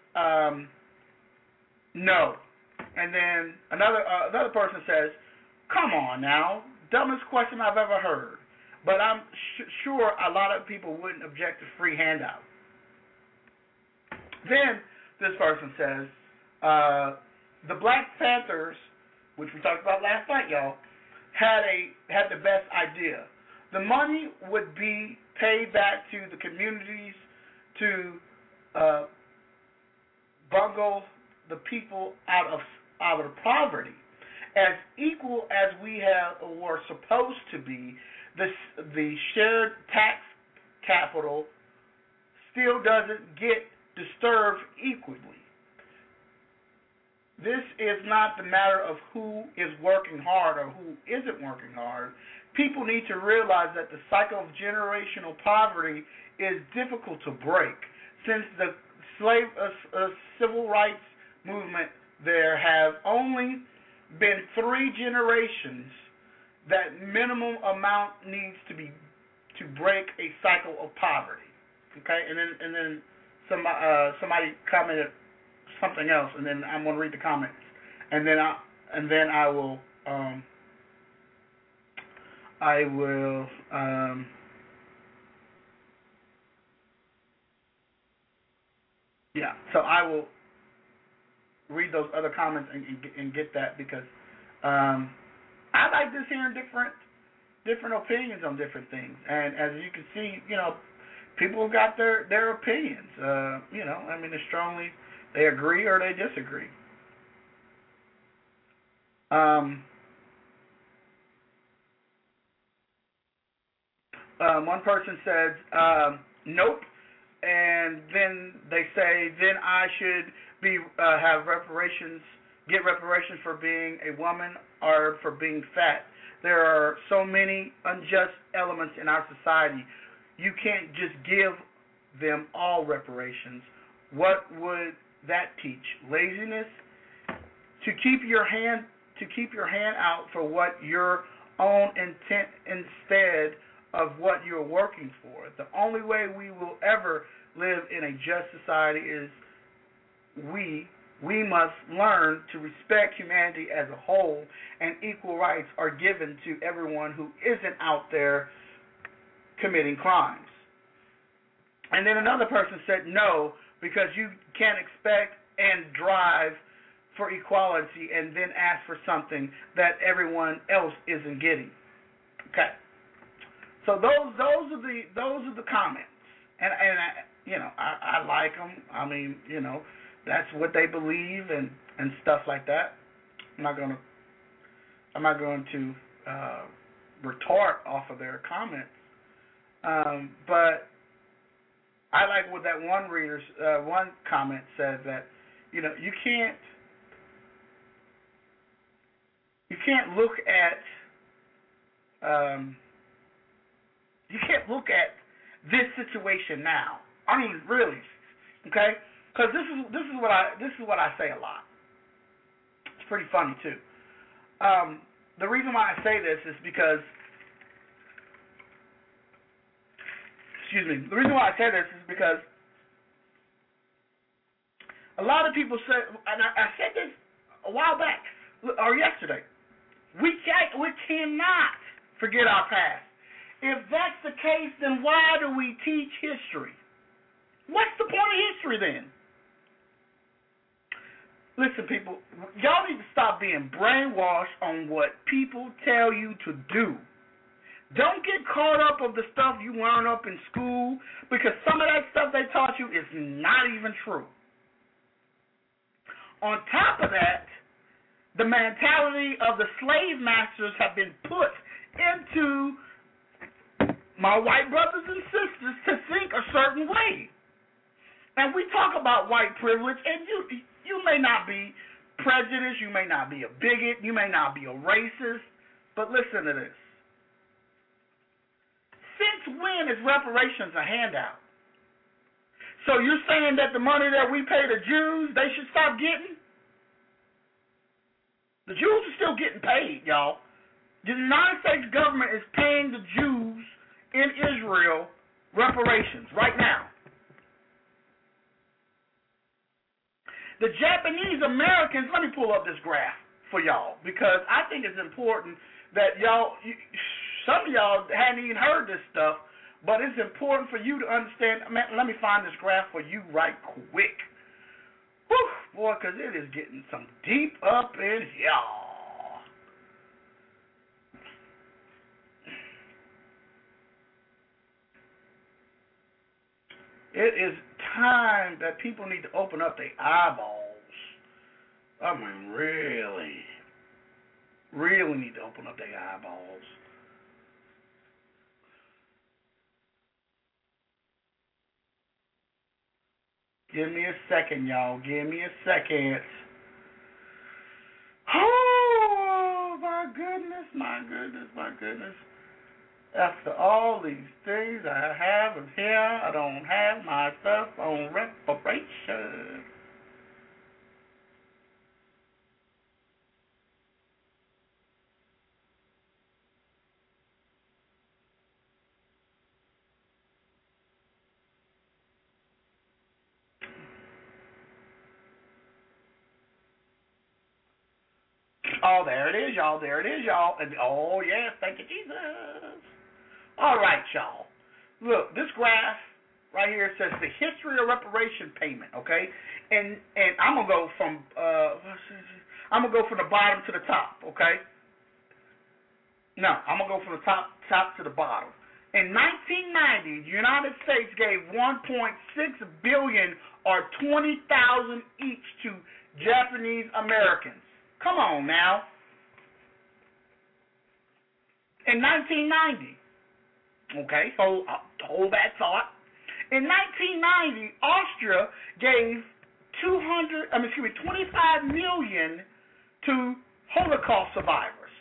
[SPEAKER 3] no. And then another person says, come on now, dumbest question I've ever heard. But I'm sure a lot of people wouldn't object to free handouts. Then this person says, the Black Panthers, which we talked about last night, y'all, had the best idea. The money would be paid back to the communities to bungle the people out of poverty. As equal as we were supposed to be, the shared tax capital still doesn't get disturbed equally. This is not the matter of who is working hard or who isn't working hard. People need to realize that the cycle of generational poverty is difficult to break. Since the civil rights movement, there have only been 3 generations that minimum amount needs to break a cycle of poverty. Okay, and then somebody commented something else, and then I'm going to read the comments, and then I will read those other comments and get that, because I like just hearing different opinions on different things, and as you can see, people have got their opinions. They agree or they disagree. One person says, nope, and then they say, then I should get reparations for being a woman or for being fat. There are so many unjust elements in our society. You can't just give them all reparations. What would that teach? Laziness? To keep your hand out for what your own intent instead of what you're working for. The only way we will ever live in a just society is we must learn to respect humanity as a whole, and equal rights are given to everyone who isn't out there committing crimes. And then another person said no, because you can't expect and drive for equality and then ask for something that everyone else isn't getting. Okay. So those are the comments, and I like them. I mean, that's what they believe and stuff like that. I'm not going to retort off of their comments, but I like what that one comment said, that you can't look at this situation now. I mean, really, okay? Because this is what I say a lot. It's pretty funny too. The reason why I say this is because, the reason why I say this is because a lot of people say, and I said this a while back or yesterday, we cannot forget our past. If that's the case, then why do we teach history? What's the point of history then? Listen, people, y'all need to stop being brainwashed on what people tell you to do. Don't get caught up of the stuff you learn up in school, because some of that stuff they taught you is not even true. On top of that, the mentality of the slave masters have been put into my white brothers and sisters to think a certain way. And we talk about white privilege, and you may not be prejudiced, you may not be a bigot, you may not be a racist, but listen to this. Since when is reparations a handout? So you're saying that the money that we pay the Jews, they should stop getting? The Jews are still getting paid, y'all. The United States government is paying the Jews in Israel reparations right now. The Japanese Americans, let me pull up this graph for y'all, because I think it's important that y'all, some of y'all hadn't even heard this stuff, but it's important for you to understand. Man, let me find this graph for you right quick. Whew, boy, because it is getting some deep up in here. It is time that people need to open up their eyeballs. I mean, really need to open up their eyeballs. Give me a second, y'all. Give me a second. Oh, my goodness. After all these things I have in here, I don't have my stuff on reparation. Oh, there it is, y'all. And, oh, yes, thank you, Jesus. All right, y'all. Look, this graph right here says the history of reparation payment, okay? And I'm going to go from the bottom to the top, okay? No, I'm going to go from the top to the bottom. In 1990, the United States gave $1.6 billion or 20,000 each to Japanese Americans. Come on now. In 1990, okay, hold that thought. In 1990, Austria gave 25 million to Holocaust survivors.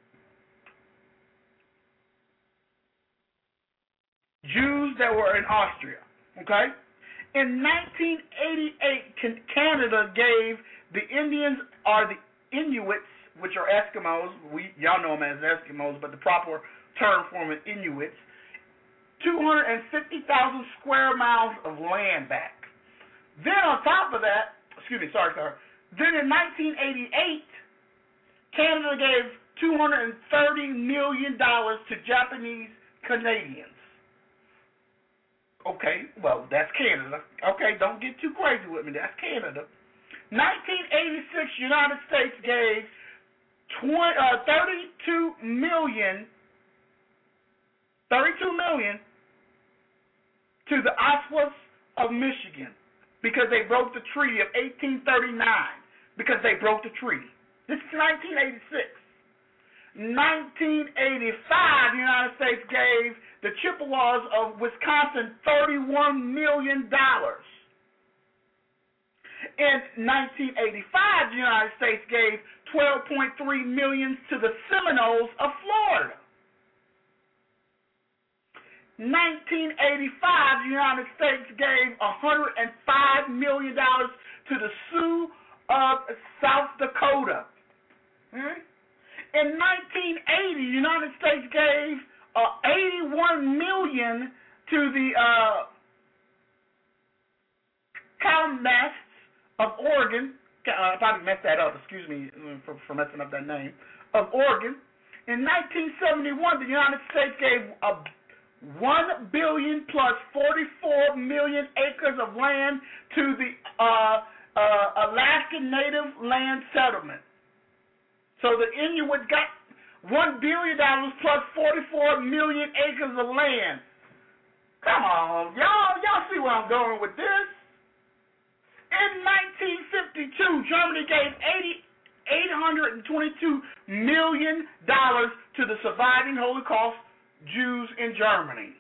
[SPEAKER 3] Jews that were in Austria, okay? In 1988, Canada gave the Indians or the Inuits, which are Eskimos, y'all know them as Eskimos, but the proper term for them is Inuits, 250,000 square miles of land back. Then on top of that, then in 1988, Canada gave $230 million to Japanese Canadians. Okay, well, that's Canada. Okay, don't get too crazy with me. That's Canada. 1986, United States gave 32 million to the Oswego's of Michigan because they broke the treaty of 1839. Because they broke the treaty. This is 1986. 1985, the United States gave the Chippewas of Wisconsin $31 million. In 1985, the United States gave $12.3 million to the Seminoles of Florida. 1985, the United States gave $105 million to the Sioux of South Dakota. In 1980, the United States gave $81 million to the Kalmasts of Oregon. I probably messed that up. Excuse me for messing up that name. Of Oregon. In 1971, the United States gave $1 billion plus 44 million acres of land to the Alaskan Native Land Settlement. So the Inuits got $1 billion plus 44 million acres of land. Come on, y'all see where I'm going with this? In 1952, Germany gave $822 million to the surviving Holocaust Jews in Germany.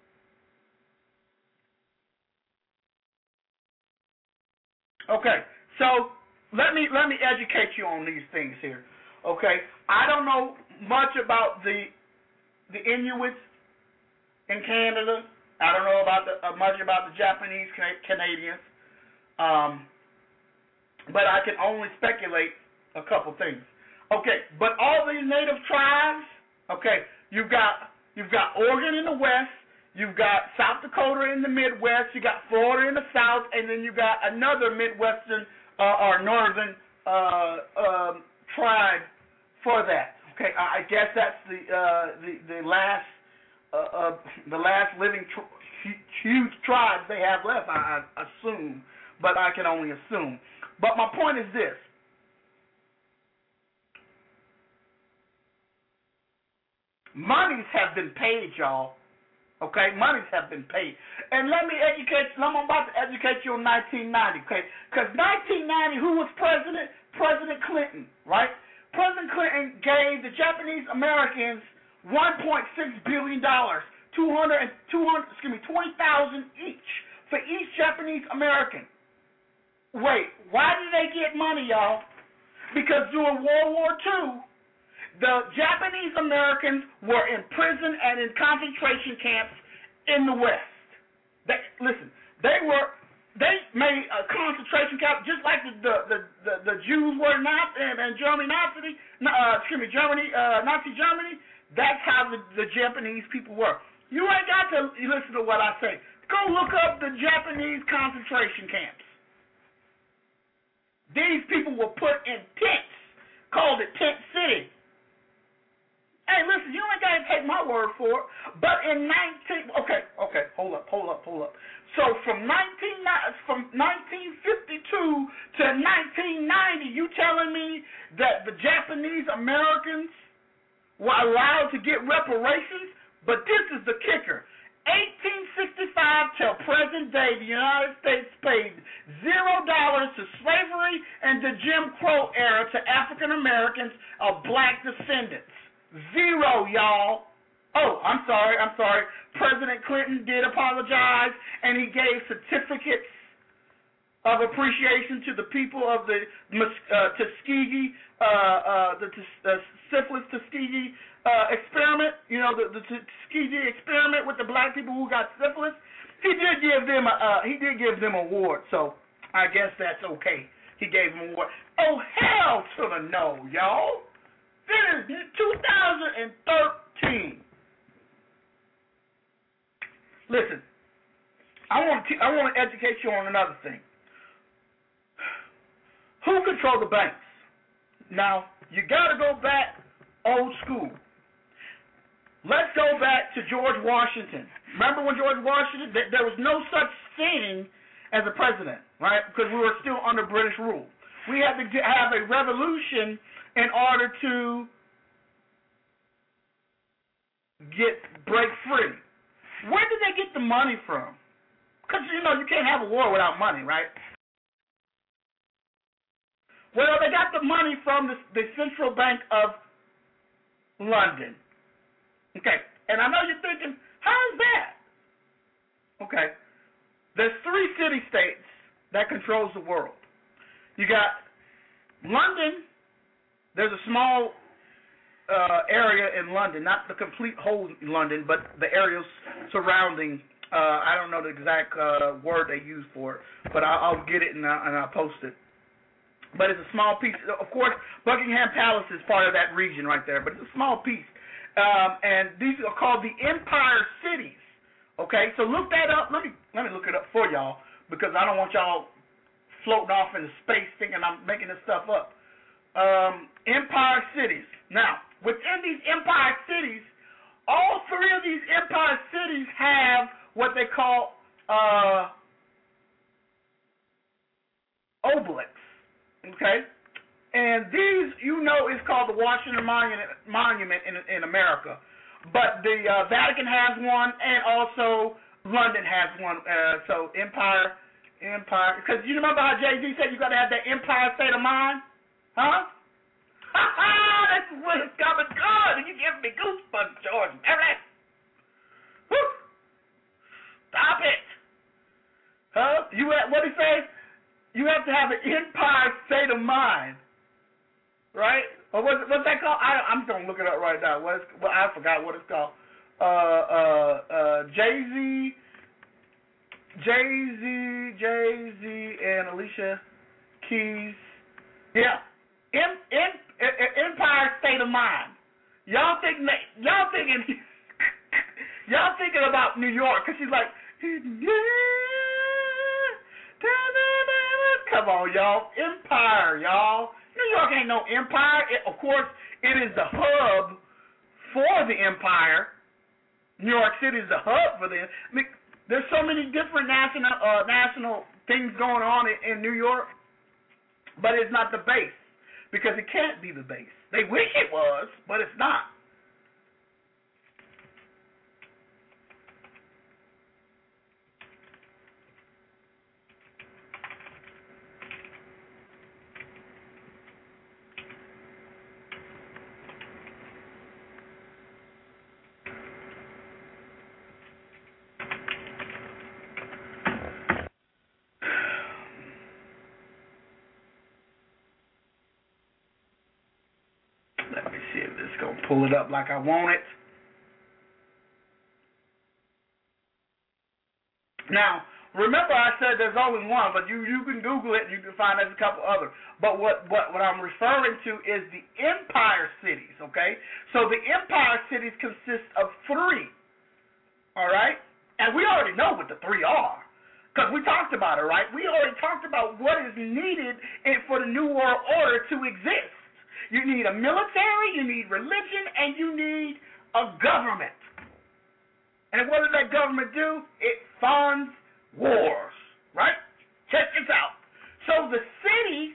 [SPEAKER 3] Okay, so let me educate you on these things here. Okay, I don't know much about the Inuits in Canada. I don't know much about the Japanese Canadians. But I can only speculate a couple things. Okay, but all these native tribes, okay, you've got Oregon in the west, you've got South Dakota in the Midwest, you got Florida in the south, and then you got another Midwestern or northern tribe for that. Okay, I guess that's the last living huge tribes they have left. I assume, but I can only assume. But my point is this. Monies have been paid, y'all. Okay, monies have been paid. And let me educate you. I'm about to educate you on 1990, okay? Because 1990, who was president? President Clinton, right? President Clinton gave the Japanese Americans $1.6 billion, 20,000 each for each Japanese American. Wait, why did they get money, y'all? Because during World War II, the Japanese Americans were in prison and in concentration camps in the West. They made a concentration camp just like the Jews were in Germany, Nazi Germany. That's how the Japanese people were. You ain't got to listen to what I say. Go look up the Japanese concentration camps. These people were put in tents, called it Tent City. Hey, listen, you ain't got to take my word for it. But in hold up. So from 1952 to 1990, you telling me that the Japanese Americans were allowed to get reparations? But this is the kicker. 1865 till present day, the United States paid $0 to slavery and the Jim Crow era to African Americans of black descendants. 0, y'all. Oh, I'm sorry. President Clinton did apologize, and he gave certificates of appreciation to the people of the Tuskegee, the syphilis Tuskegee experiment. You know, the Tuskegee experiment with the black people who got syphilis. He did give them an award, so I guess that's okay. He gave them an award. Oh, hell to the no, y'all. This is 2013. Listen, I want to educate you on another thing. Who controls the banks? Now, you got to go back old school. Let's go back to George Washington. Remember when George Washington, there was no such thing as a president, right? Because we were still under British rule. We had to have a revolution in order to break free. Where did they get the money from? Because, you can't have a war without money, right? Well, they got the money from the Central Bank of London. Okay, and I know you're thinking, how is that? Okay, there's 3 city-states that controls the world. You got London. There's a small area in London, not the complete whole London, but the areas surrounding. I don't know the exact word they use for it, but I'll get it and I'll post it. But it's a small piece. Of course, Buckingham Palace is part of that region right there, but it's a small piece. And these are called the Empire Cities. Okay, so look that up. Let me look it up for y'all because I don't want y'all floating off into space thinking I'm making this stuff up. Empire Cities. Now, within these Empire Cities, all 3 of these Empire Cities have what they call obelisks. Okay? And these, is called the Washington Monument in America. But the Vatican has one, and also London has one. So Empire, because you remember how Jay-Z said you got to have that Empire state of mind? Huh? That's what it's coming good. And you giving me goosebumps, George. Woo! Stop it. Huh? What did he say? You have to have an Empire state of mind. Right? Or what's that called? I'm going to look it up right now. I forgot what it's called. Jay-Z and Alicia Keys. Yeah. Empire state of mind. Y'all thinking about New York because she's like, come on, y'all. Empire, y'all. New New York ain't no empire. Of course, it is the hub for the empire. New York City is the hub for the. I mean, there's so many different national things going on in New York, but it's not the base because it can't be the base. They wish it was, but it's not. Let me see if this is going to pull it up like I want it. Now, remember I said there's only one, but you can Google it and you can find there's a couple other. But what I'm referring to is the empire cities, okay? So the empire cities consist of 3, all right? And we already know what the 3 are because we talked about it, right? We already talked about what is needed for the New World Order to exist. You need a military, you need religion, and you need a government. And what does that government do? It funds wars, right? Check this out. So the city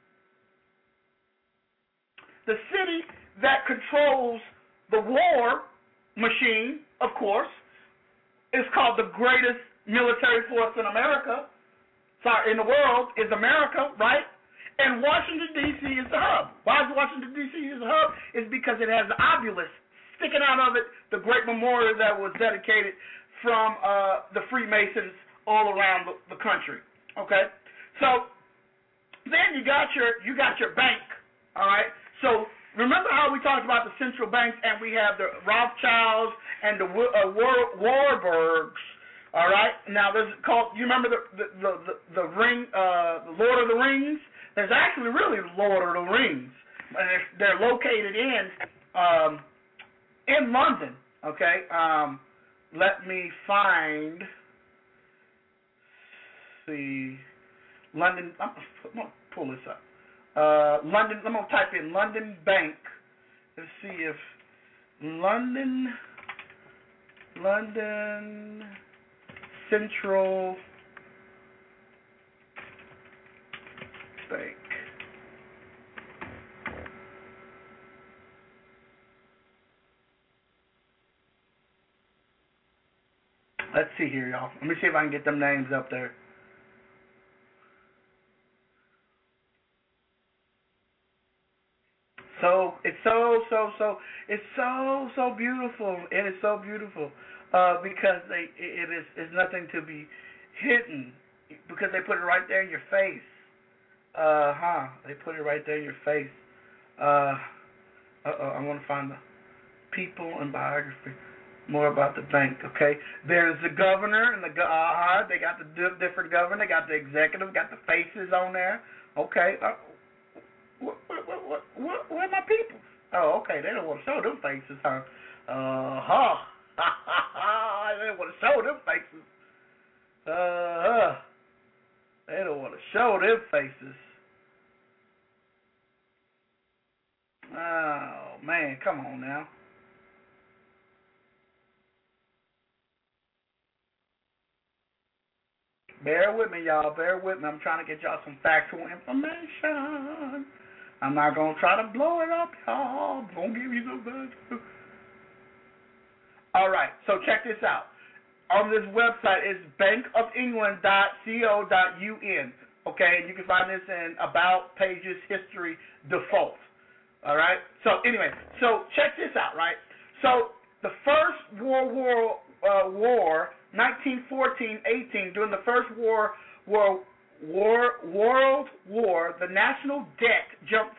[SPEAKER 3] that controls the war machine, of course, is called the greatest military force in America. Sorry, in the world is America, right? And Washington, D.C. is the hub. Why is Washington, D.C. is the hub? It's because it has the obelisk sticking out of it, the great memorial that was dedicated from the Freemasons all around the country. Okay? So then you got your bank, all right? So remember how we talked about the central banks and we have the Rothschilds and the Warburgs, all right? Now there's called, you remember the ring, the Lord of the Rings? There's actually really Lord of the Rings. They're located in London. Okay. Let me find. See, London. I'm gonna pull this up. London. I'm gonna type in London Bank. Let's see if London Central Bank. Let's see here, y'all. Let me see if I can get them names up there. So it's it's so beautiful. It is so beautiful because it's nothing to be hidden because they put it right there in your face. They put it right there in your face. I want to find the people and biography. More about the bank, okay? There's the governor and they got the different governor. They got the executive, got the faces on there. Okay. Where are my people? Oh, okay. They don't want to show them faces, huh? They don't want to show them faces. They don't want to show them faces. Oh, man. Come on now. Bear with me, y'all. Bear with me. I'm trying to get y'all some factual information. I'm not going to try to blow it up, y'all. I'm going to give you some facts. All right. So check this out. On this website is bankofengland.co.un. Okay? And you can find this in About Pages History Default. All right? So anyway, so check this out, right? So the first World War 1914-18, during the First World War, the national debt jumped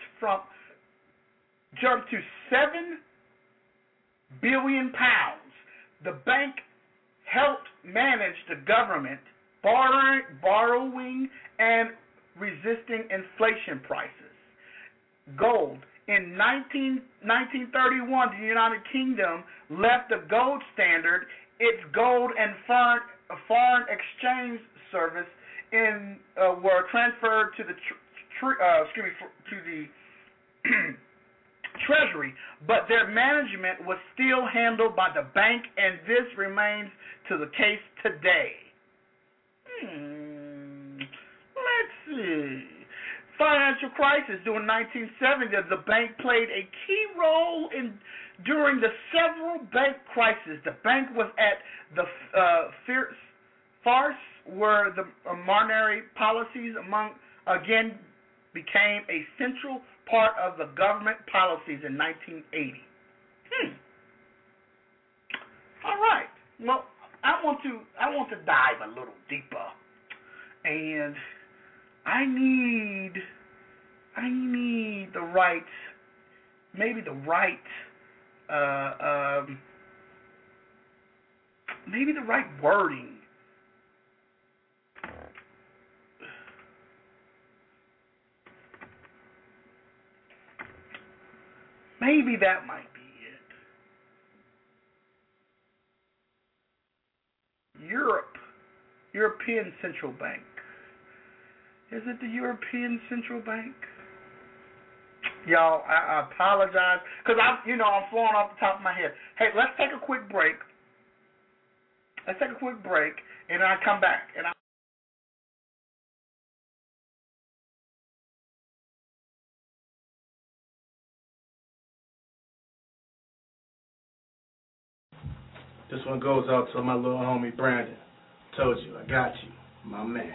[SPEAKER 3] to £7 billion. The bank helped manage the government borrowing and resisting inflation prices. Gold. In 1931, the United Kingdom left the gold standard. Its gold and foreign exchange service were transferred to the Treasury, but their management was still handled by the bank, and this remains to the case today. Let's see. Financial crisis during 1970, the bank played a key role during the several bank crises. The bank was at the farce where the monetary policies became a central part of the government policies in 1980. All right. Well, I want to dive a little deeper, and I need the right, maybe the right wording. Maybe that might be it. European Central Bank. Is it the European Central Bank? Y'all, I apologize because I'm flowing off the top of my head. Hey, let's take a quick break. And then I come back and
[SPEAKER 10] This one goes out to my little homie Brandon. Told you, I got you, my man.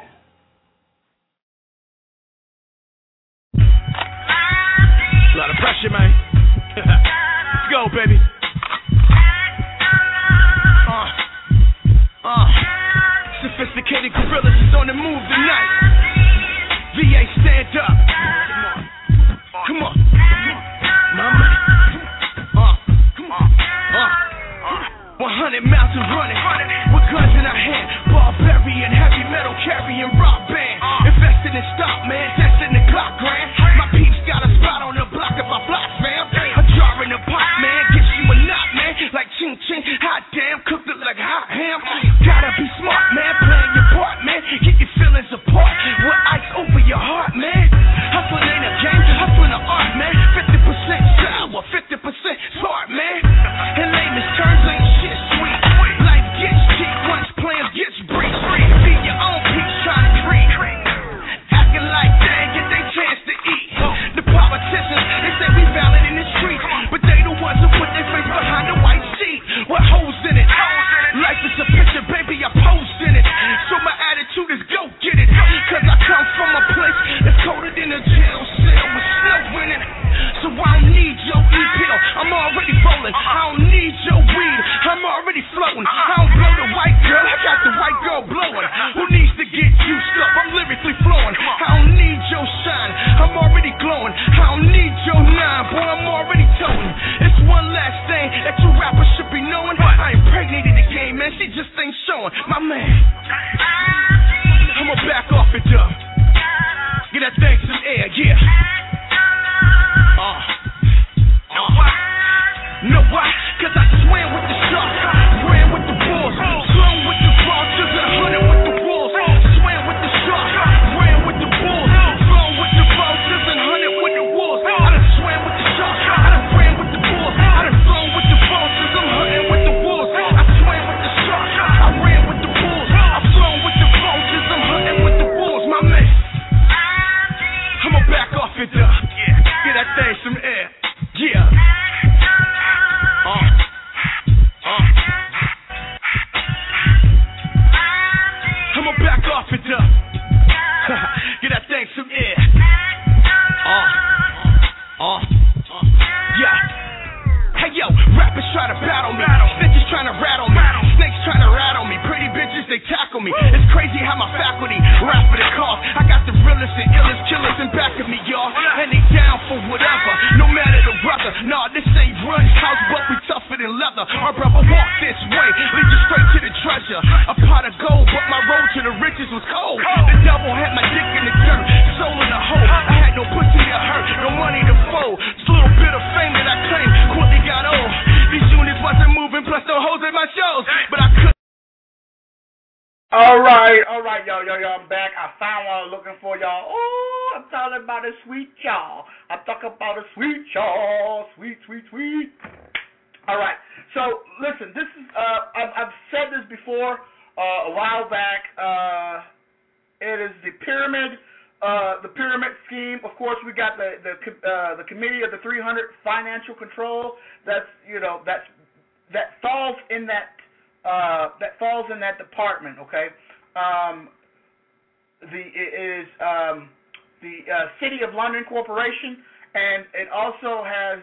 [SPEAKER 2] A lot of pressure, man. Let's go, baby. Sophisticated gorillas is on the move tonight. VA, stand up. Come on. My man. 100 miles of running, with guns in our hand, barbarian, heavy metal carrying rock band. Investing in stock, man, testing the clock grand. My peeps got a spot on the block of our block, fam. A jar in the pot, man, gets you a knot, man. Like ching ching, hot damn, cooked it like hot ham. Gotta be smart, man, playing your part, man. Get your feelings apart, with ice over your heart, man. Hustling ain't a game, hustling an art, man. 50% sour, 50% smart, man. In layman's terms, ain't shit sweet. Life gets cheap once plans gets brief. Feed your own peace, try to creep. Acting like they ain't get their chance to eat. The politicians, they say we valid in the streets, but they the ones who put their face behind the white sheet. What holes in it? Life is a picture, baby, I posed in it. So my attitude is go get it. Cause I come from a place that's colder than a jail cell with snow in it. So I don't need your e-pill, I'm already rolling. I don't need your weed, I'm already floating. I don't blow the white girl, I got the white girl blowing. Who needs to get juiced up? I'm lyrically flowing. I don't need your shine, I'm already glowing. I don't need your nine, boy, I'm already toting. It's one last thing that you rappers should be knowing. I impregnated the game, man, she just ain't showing. My man, I'ma back off it up. Get that thing some air, yeah. Know why? Cause I swam with the sharks, ran with the bulls, swam with the vultures and hunted with the wolves. Swam with the sharks, ran with the bulls, swam with the vultures and hunted with the wolves. I done swam with the sharks, I done ran with the bulls, I done flown with the vultures, I'm hunting with the wolves. I swam with the sharks, I ran with the bulls, I flown with the vultures, I'm hunting with the wolves. My man, I'ma back off it up, get that thing some air, yeah. I'ma back off it up. Get that thing some air. Yeah. Hey yo, rappers try to battle me, snitches trying to rattle me, snakes trying to rattle me, pretty bitches they tackle me. It's crazy how my faculty rap for the cause. I got the realest and illest killers in back of me, y'all, and they down for whatever, no matter the weather. Nah, this ain't Run's house, but we tougher than leather. Our brother walk this way, lead you straight to the treasure. A pot of gold, but my road to the riches was cold. The devil had my dick in the dirt, soul in the hole. I had no pussy to hurt, no money to fold. Just a little bit of fame that I claimed quickly got old. These units wasn't moving, plus no hoes in my shows, but I couldn't.
[SPEAKER 3] All right, y'all, I'm back. I found what I was looking for, y'all. Oh, I'm talking about a sweet y'all. I'm talking about a sweet y'all. Sweet. All right, so listen, this is, I've said this before a while back. It is the pyramid scheme. Of course, we got the committee of the 300 financial control. That falls in that department. Okay, the City of London Corporation, and it also has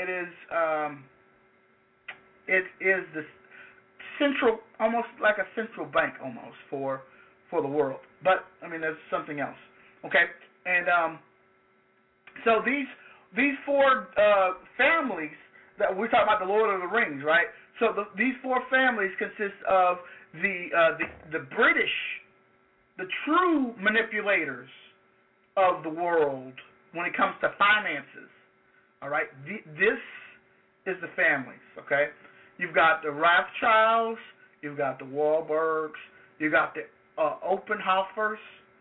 [SPEAKER 3] it is the central, almost like a central bank almost for the world. But I mean, there's something else. Okay, and so these four families that we're talking about, the Lord of the Rings, right? So these four families consist of the British, the true manipulators of the world when it comes to finances. All right, this is the families. Okay, you've got the Rothschilds, you've got the Wahlbergs, you got the Oppenheimers,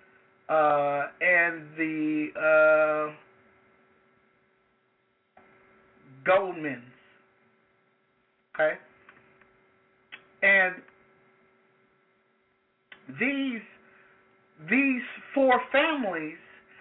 [SPEAKER 3] and the Goldmans. Okay, and these four families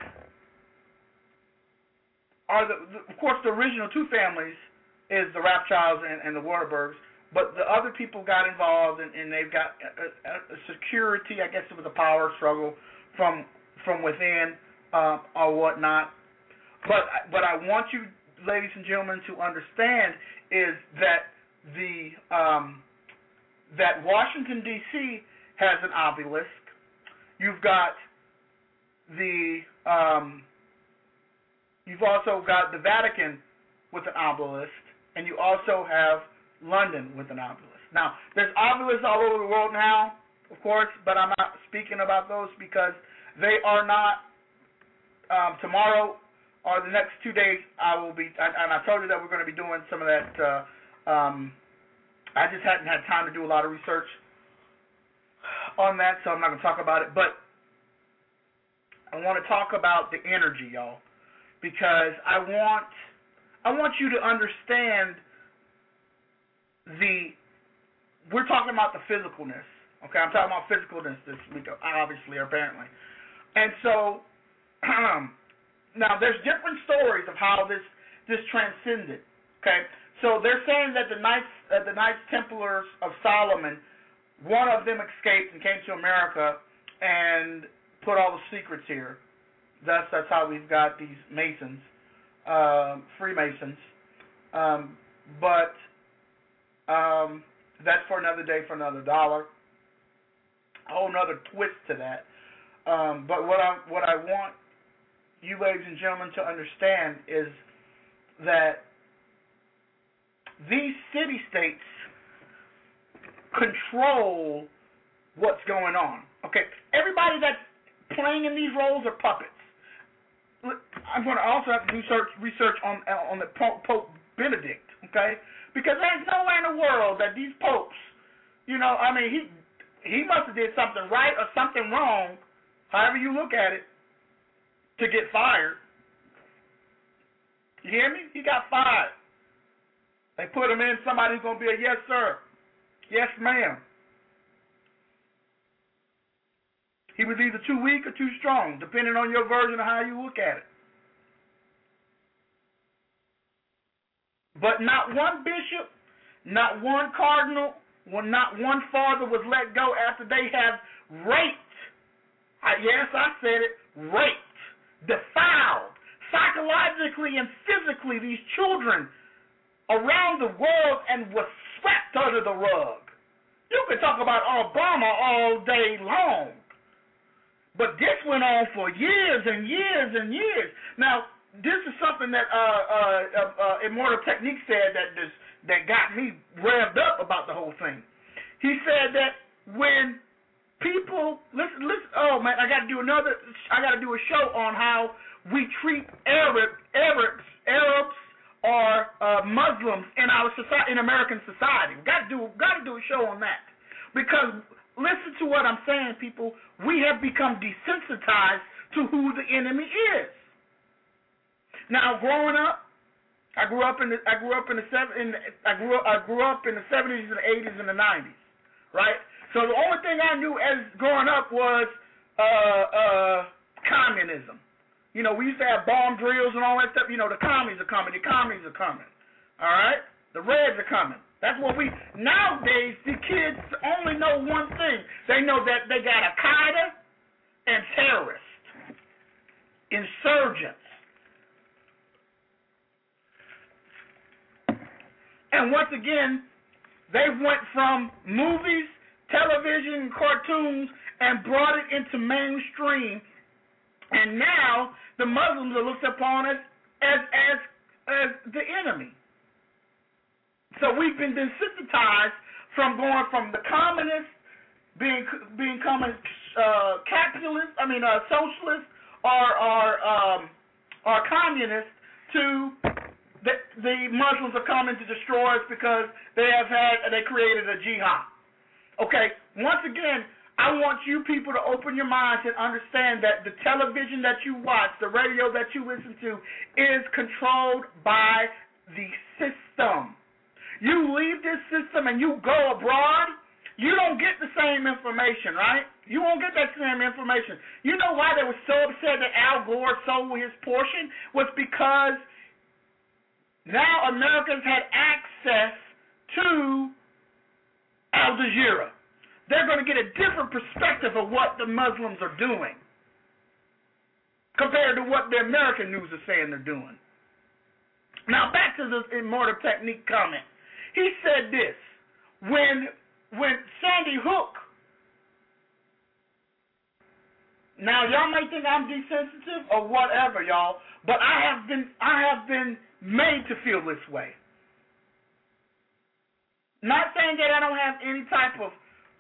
[SPEAKER 3] are of course, the original two families is the Rothschilds and the Wahlbergs, but the other people got involved, and they've got a security. I guess it was a power struggle from within or whatnot. But I want you, ladies and gentlemen, to understand is that that Washington D.C. has an obelisk. You've got you've also got the Vatican with an obelisk, and you also have London with an obelisk. Now, there's obelisks all over the world now, of course, but I'm not speaking about those because they are not. Tomorrow or the next 2 days, I will be, and I told you that we're going to be doing some of that. I just hadn't had time to do a lot of research on that, so I'm not going to talk about it. But I want to talk about the energy, y'all, because I want you to understand we're talking about the physicalness. Okay, I'm talking about physicalness this week, obviously, apparently. And so now there's different stories of how this transcended. Okay, so they're saying that the Knights Templars of Solomon, one of them escaped and came to America and put all the secrets here. That's how we've got these Masons, Freemasons. But that's for another day, for another dollar. A whole nother twist to that. But what I want you, ladies and gentlemen, to understand is that these city-states control what's going on. Okay, everybody that's playing in these roles are puppets. I'm going to also have to do research on the Pope Benedict. Okay, because there's nowhere in the world that these popes, I mean, he must have did something right or something wrong, however you look at it, to get fired. You hear me? He got fired. They put him in somebody who's going to be a yes, sir. Yes, ma'am. He was either too weak or too strong, depending on your version of how you look at it. But not one bishop, not one cardinal, not one father was let go after they have raped. Yes, I said it, raped, defiled, psychologically and physically these children around the world and was swept under the rug. You can talk about Obama all day long, but this went on for years and years and years. Now, this is something that Immortal Technique said that got me revved up about the whole thing. He said that when people listen. Oh man, I got to do a show on how we treat Arabs or Muslims in our society, in American society. Got to do a show on that, because listen to what I'm saying, people. We have become desensitized to who the enemy is. Now, growing up, I grew up in the 70s and the 80s and the 90s, right? So the only thing I knew as growing up was communism. You know, we used to have bomb drills and all that stuff. You know, the commies are coming. All right? The Reds are coming. That's what nowadays, the kids only know one thing. They know that they got Al-Qaeda and terrorists, insurgents. And once again, they went from movies, television, cartoons, and brought it into mainstream. And now the Muslims are looked upon as the enemy. So we've been desensitized from going from the communists becoming socialists or communists to the Muslims are coming to destroy us because they created a jihad. Okay, once again, I want you people to open your minds and understand that the television that you watch, the radio that you listen to, is controlled by the system. You leave this system and you go abroad, you don't get the same information, right? You won't get that same information. You know why they were so upset that Al Gore sold his portion? Was because now Americans had access to Al Jazeera. They're going to get a different perspective of what the Muslims are doing compared to what the American news is saying they're doing. Now, back to the Immortal Technique comment. He said this, when Sandy Hook, now y'all may think I'm desensitive or whatever, y'all, but I have been made to feel this way. Not saying that I don't have any type of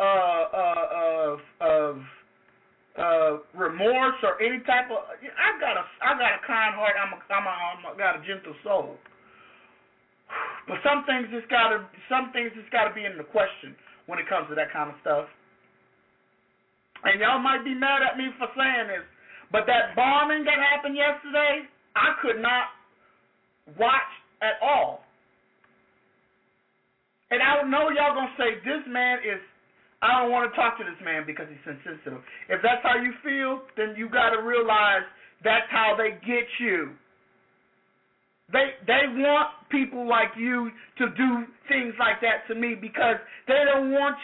[SPEAKER 3] remorse or any type of. I got a kind heart. I got a gentle soul. But some things just gotta be in the question when it comes to that kind of stuff. And y'all might be mad at me for saying this, but that bombing that happened yesterday, I could not watch at all. And I know y'all gonna say this man is. I don't want to talk to this man because he's insensitive. If that's how you feel, then you gotta realize that's how they get you. They want people like you to do things like that to me because they don't want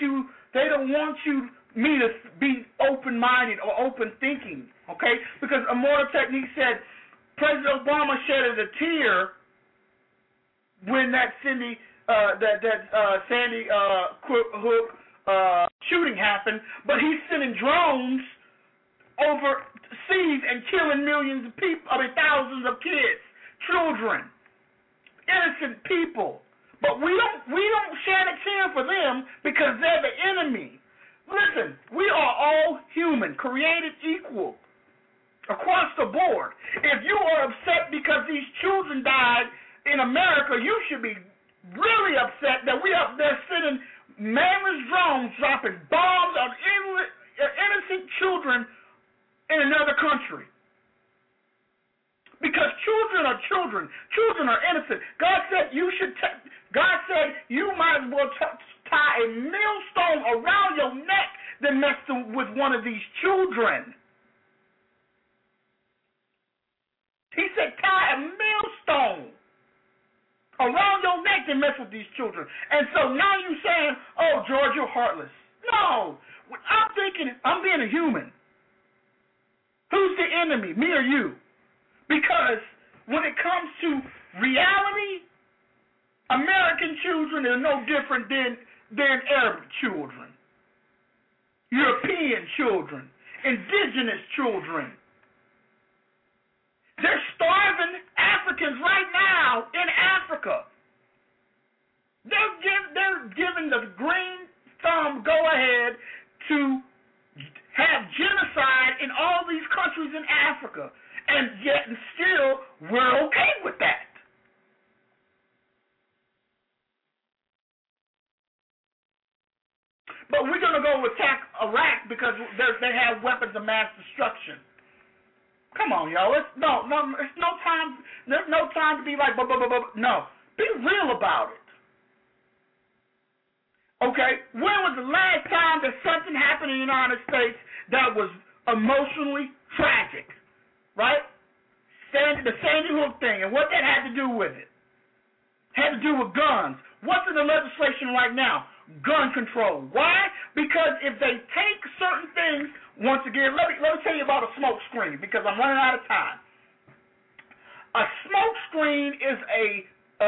[SPEAKER 3] me to be open-minded or open-thinking, okay? Because Immortal Technique said President Obama shedded a tear when that Sandy Hook shooting happened, but he's sending drones overseas and killing millions of people, thousands of kids. Children, innocent people, but we don't shed a tear for them because they're the enemy. Listen, we are all human, created equal across the board. If you are upset because these children died in America, you should be really upset that we up there sending manless drones dropping bombs on innocent children in another country. Because children are children. Children are innocent. God said you might as well tie a millstone around your neck than mess with one of these children. He said tie a millstone around your neck than mess with these children. And so now you're saying, oh, George, you're heartless. No. I'm thinking I'm being a human. Who's the enemy, me or you? Because when it comes to reality, American children are no different than Arab children, European children, indigenous children. They're starving Africans right now in Africa. They're giving the green thumb go-ahead to have genocide in all these countries in Africa. And yet still, we're okay with that. but we're going to go attack Iraq because they have weapons of mass destruction. Come on, y'all. It's no time. There's no time to be like, no. Be real about it. Okay? When was the last time that something happened in the United States that was emotionally tragic? Right? The Sandy Hook thing, and what that had to do with it. Had to do with guns. What's in the legislation right now? Gun control. Why? Because if they take certain things, once again, let me tell you about a smoke screen because I'm running out of time. A smoke screen is a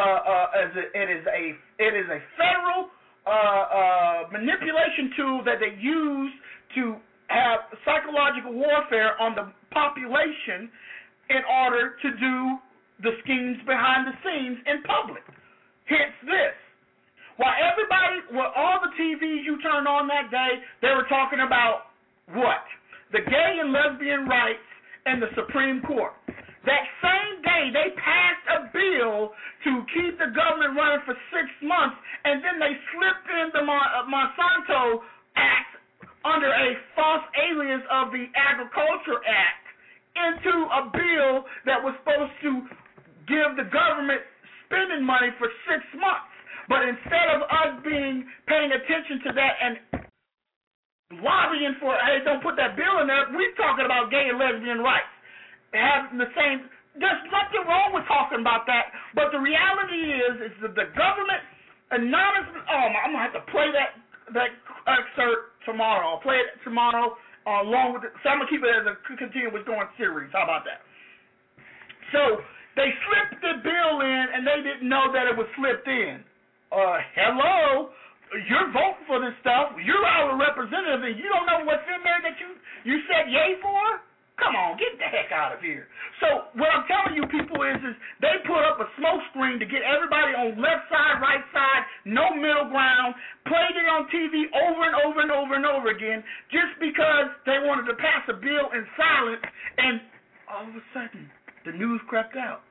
[SPEAKER 3] federal manipulation tool that they use to have psychological warfare on the population in order to do the schemes behind the scenes in public. Hence this. While all the TVs you turned on that day, they were talking about what? The gay and lesbian rights and the Supreme Court. That same day, they passed a bill to keep the government running for 6 months, and then they slipped in the Monsanto Act under a false alias of the Agriculture Act into a bill that was supposed to give the government spending money for 6 months. But instead of us paying attention to that and lobbying for, hey, don't put that bill in there, we're talking about gay and lesbian rights. Having the same, there's nothing wrong with talking about that, but the reality is that the government anonymously, I'm going to have to play that excerpt tomorrow. I'll play it tomorrow along with it. So I'm going to keep it as a continuous going series. How about that? So they slipped the bill in, and they didn't know that it was slipped in. Hello, you're voting for this stuff. You're our representative, and you don't know what's in there that you said yay for? Come on, get the heck out of here. So what I'm telling you people is they put up a smoke screen to get everybody on left side, right side, no middle ground, played it on TV over and over and over and over again just because they wanted to pass a bill in silence, and all of a sudden the news crept out.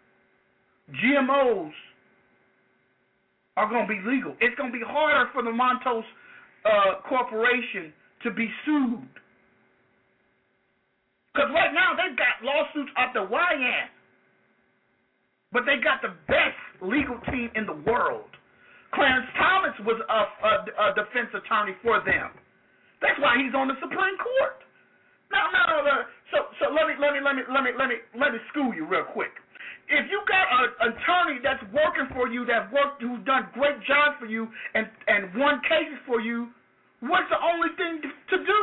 [SPEAKER 3] GMOs are going to be legal. It's going to be harder for the Monsanto Corporation to be sued. Because right now they've got lawsuits up the YN. But they got the best legal team in the world. Clarence Thomas was a defense attorney for them. That's why he's on the Supreme Court. No. So let me school you real quick. If you got an attorney that's working for you, who's done great jobs for you and won cases for you, what's the only thing to do?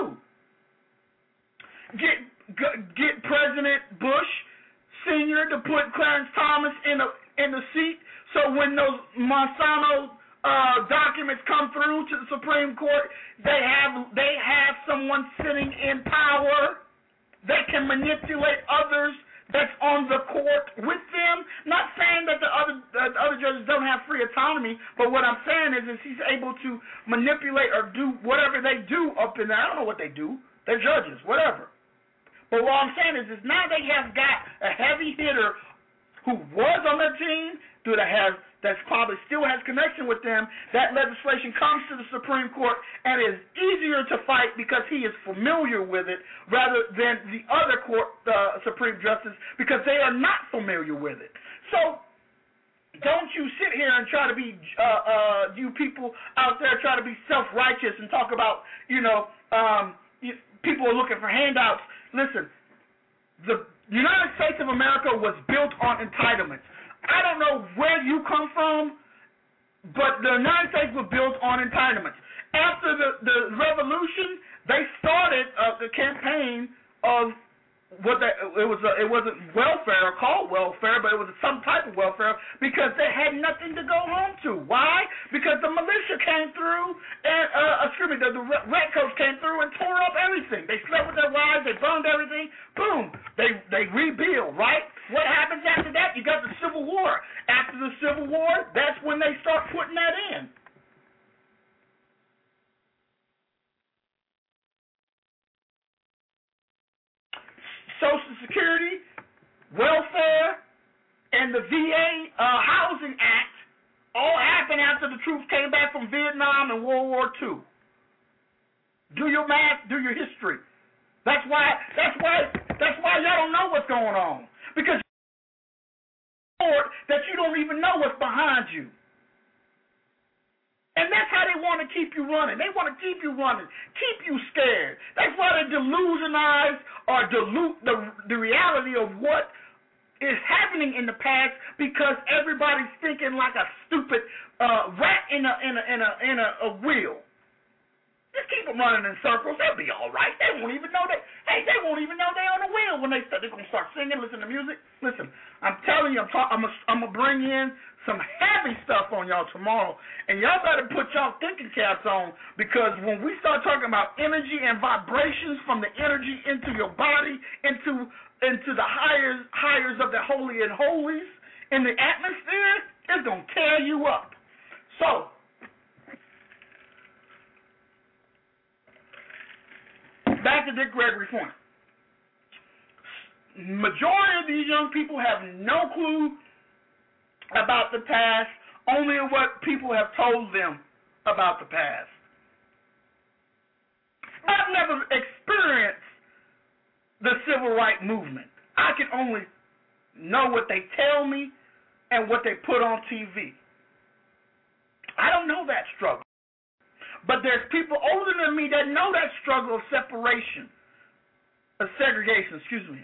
[SPEAKER 3] Get President Bush Sr. to put Clarence Thomas in the seat, so when those Monsanto documents come through to the Supreme Court, they have someone sitting in power that can manipulate others that's on the court with them. Not saying that the other judges don't have free autonomy, but what I'm saying is he's able to manipulate or do whatever they do up in there. I don't know what they do. They're judges, whatever. But what I'm saying is now they have got a heavy hitter who was on their team, that probably still has connection with them. That legislation comes to the Supreme Court and is easier to fight because he is familiar with it rather than the other Supreme Justice because they are not familiar with it. So don't you sit here and try to be, you people out there try to be self-righteous and talk about, people are looking for handouts. Listen, the United States of America was built on entitlements. I don't know where you come from, but the United States was built on entitlements. After the revolution, they started the campaign of it wasn't welfare, called welfare, but it was some type of welfare because they had nothing to go home to. Why? Because the militia came through and the redcoats came through and tore up everything. They slept with their wives, they burned everything. Boom, they rebuild. Right? What happens after that? You got the Civil War. After the Civil War, that's when they start putting that in. Social Security, welfare, and the VA Housing Act all happened after the troops came back from Vietnam and World War II. Do your math, do your history. That's why y'all don't know what's going on. Because that you don't even know what's behind you. And that's how they want to keep you running. They want to keep you running, keep you scared. That's why they delusionize or dilute the reality of what is happening in the past, because everybody's thinking like a stupid rat in a wheel. Just keep them running in circles. They'll be all right. They won't even know they won't even know they're on the wheel when they're going to start singing, listen to music. Listen, I'm telling you, I'm going to bring in some heavy stuff on y'all tomorrow, and y'all better put y'all thinking caps on, because when we start talking about energy and vibrations from the energy into your body, into the highers of the holy and holies in the atmosphere, it's going to tear you up. So, back to Dick Gregory's point. Majority of these young people have no clue about the past, only what people have told them about the past. I've never experienced the civil rights movement. I can only know what they tell me and what they put on TV. I don't know that struggle. But there's people older than me that know that struggle of separation, of segregation,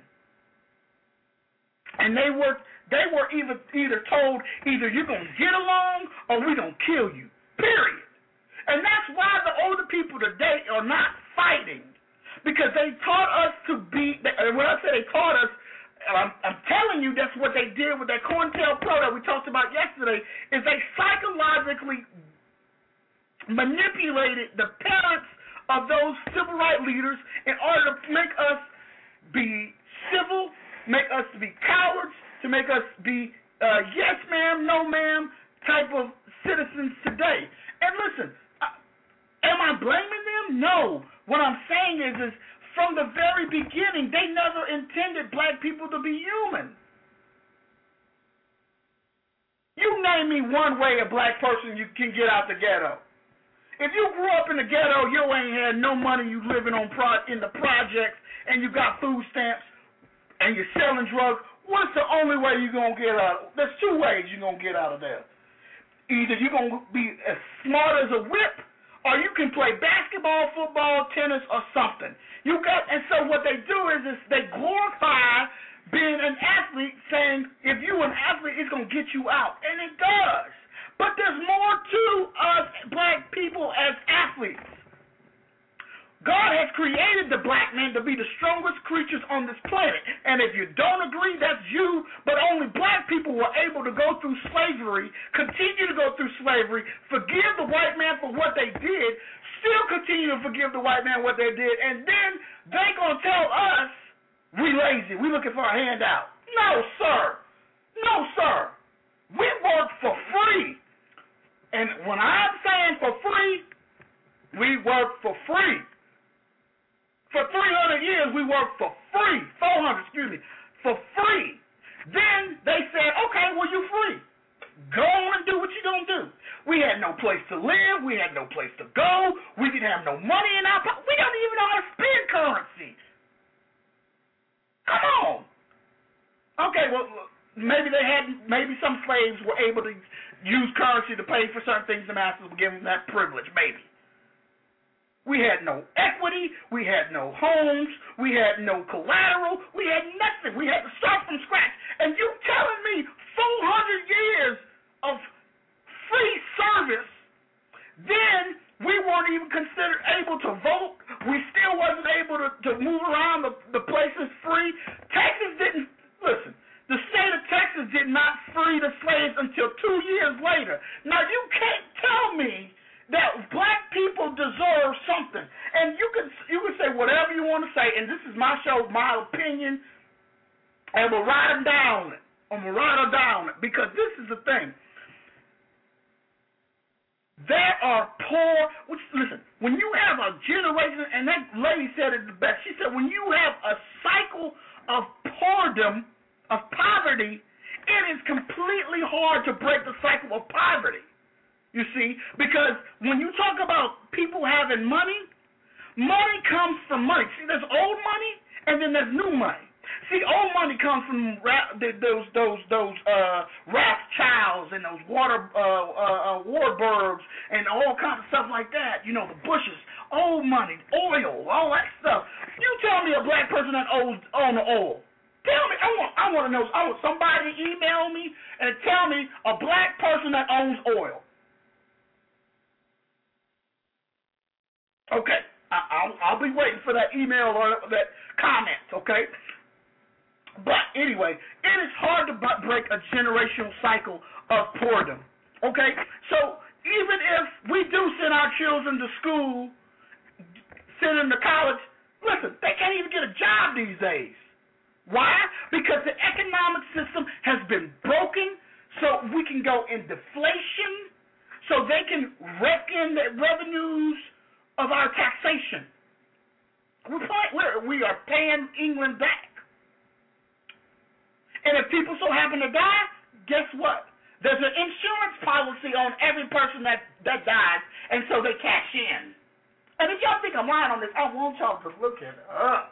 [SPEAKER 3] And they were either told, either you're going to get along or we're going to kill you, period. And that's why the older people today are not fighting, because they taught us to be, when I say they taught us, I'm telling you that's what they did with that COINTELPRO that we talked about yesterday, is they psychologically manipulated the parents of those civil rights leaders in order to make us be civil, make us be cowards, to make us be yes ma'am, no ma'am type of citizens today. And listen, am I blaming them? No. What I'm saying is from the very beginning, they never intended black people to be human. You name me one way a black person you can get out the ghetto. If you grew up in the ghetto, you ain't had no money, you living on in the projects, and you got food stamps, and you're selling drugs, what's the only way you're going to get out? There's two ways you're going to get out of there. Either you're going to be as smart as a whip, or you can play basketball, football, tennis, or something. And so what they do is they glorify being an athlete, saying if you're an athlete, it's going to get you out. And it does. But there's more to us black people as athletes. God has created the black man to be the strongest creatures on this planet. And if you don't agree, that's you. But only black people were able to go through slavery, continue to go through slavery, forgive the white man for what they did, still continue to forgive the white man what they did, and then they going to tell us we lazy, we looking for a handout. No, sir. No, sir. We work for free. And when I'm saying for free, we work for free. For 300 years, we worked for free. 400, for free. Then they said, okay, well, you're free. Go on and do what you're going to do. We had no place to live. We had no place to go. We didn't have no money in our pocket. We don't even know how to spend currency. Come on. Okay, well, maybe some slaves were able to use currency to pay for certain things. The masters would give them that privilege, maybe. We had no equity, we had no homes, we had no collateral, we had nothing. We had to start from scratch. And you telling me 400 years of free service, then we weren't even considered able to vote. We still wasn't able to move around the places free. Texas didn't, listen, the state of Texas did not free the slaves until 2 years later. Now, you can't tell me that black people deserve something. And you can say whatever you want to say, and this is my show, my opinion, and we'll ride them down. I'm going to ride them down, because this is the thing. There are poor, listen, when you have a generation, and that lady said it the best, she said when you have a cycle of poverty, it is completely hard to break the cycle of poverty. You see, because when you talk about people having money, money comes from money. See, there's old money and then there's new money. See, old money comes from those Rothschilds and those Warburgs and all kinds of stuff like that. You know, the Bushes, old money, oil, all that stuff. You tell me a black person that owns oil. Tell me, I want to know. I want somebody to email me and tell me a black person that owns oil. Okay, I'll be waiting for that email or that comment. Okay. But anyway, it is hard to break a generational cycle of boredom. Okay, so even if we do send our children to school, send them to college, listen, they can't even get a job these days. Why? Because the economic system has been broken, so we can go in deflation, so they can rake in the revenues of our taxation. We are paying England back. And if people so happen to die, guess what? There's an insurance policy on every person that dies, and so they cash in. And if y'all think I'm lying on this, I want y'all to look it up.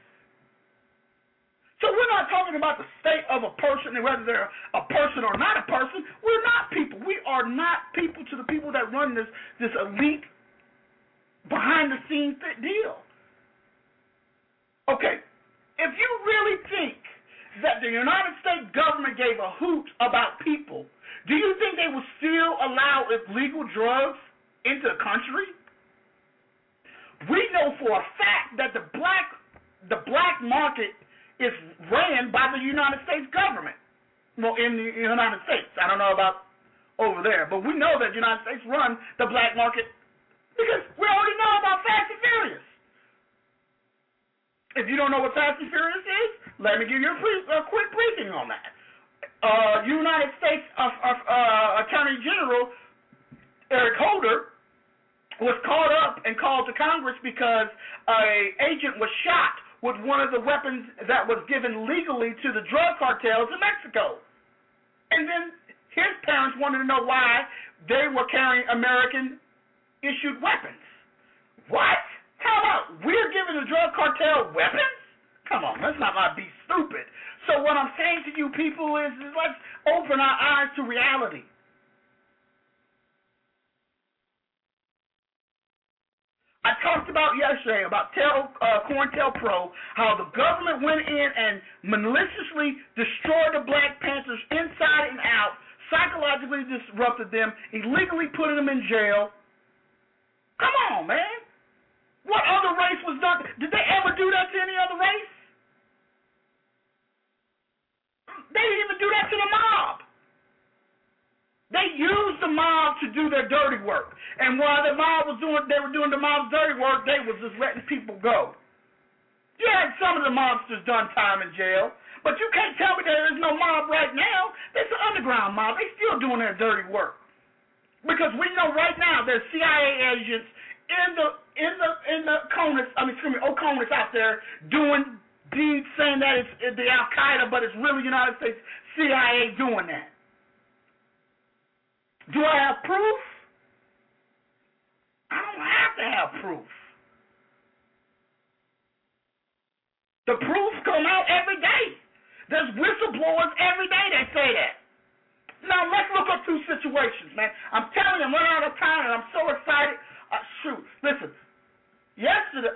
[SPEAKER 3] So we're not talking about the state of a person and whether they're a person or not a person. We're not people. We are not people to the people that run this elite behind-the-scenes deal. Okay, if you really think that the United States government gave a hoot about people, do you think they would still allow illegal drugs into the country? We know for a fact that the black market is ran by the United States government. Well, in the United States. I don't know about over there, but we know that the United States run the black market because we already know about Fast and Furious. If you don't know what Fast and Furious is, let me give you a quick briefing on that. United States Attorney General Eric Holder was caught up and called to Congress because an agent was shot with one of the weapons that was given legally to the drug cartels in Mexico. And then his parents wanted to know why they were carrying American-issued weapons. What? How about we're giving the drug cartel weapons? Come on, let's not be stupid. So what I'm saying to you people is let's open our eyes to reality. I talked about yesterday about COINTELPRO, how the government went in and maliciously destroyed the Black Panthers inside and out, psychologically disrupted them, illegally put them in jail. Come on, man. What other race was done? Did they ever do that to any other race? They didn't even do that to the mob. They used the mob to do their dirty work. And while the mob they were doing the mob's dirty work, they was just letting people go. You had some of the mobsters done time in jail, but you can't tell me there is no mob right now. There's an underground mob. They still doing their dirty work. Because we know right now there's CIA agents in the Oconus out there doing deeds saying that it's the Al-Qaeda, but it's really United States CIA doing that. Do I have proof? I don't have to have proof. The proofs come out every day. There's whistleblowers every day that say that. Now, let's look up two situations, man. I'm telling you, I'm running out of time, and I'm so excited. Listen. Yesterday,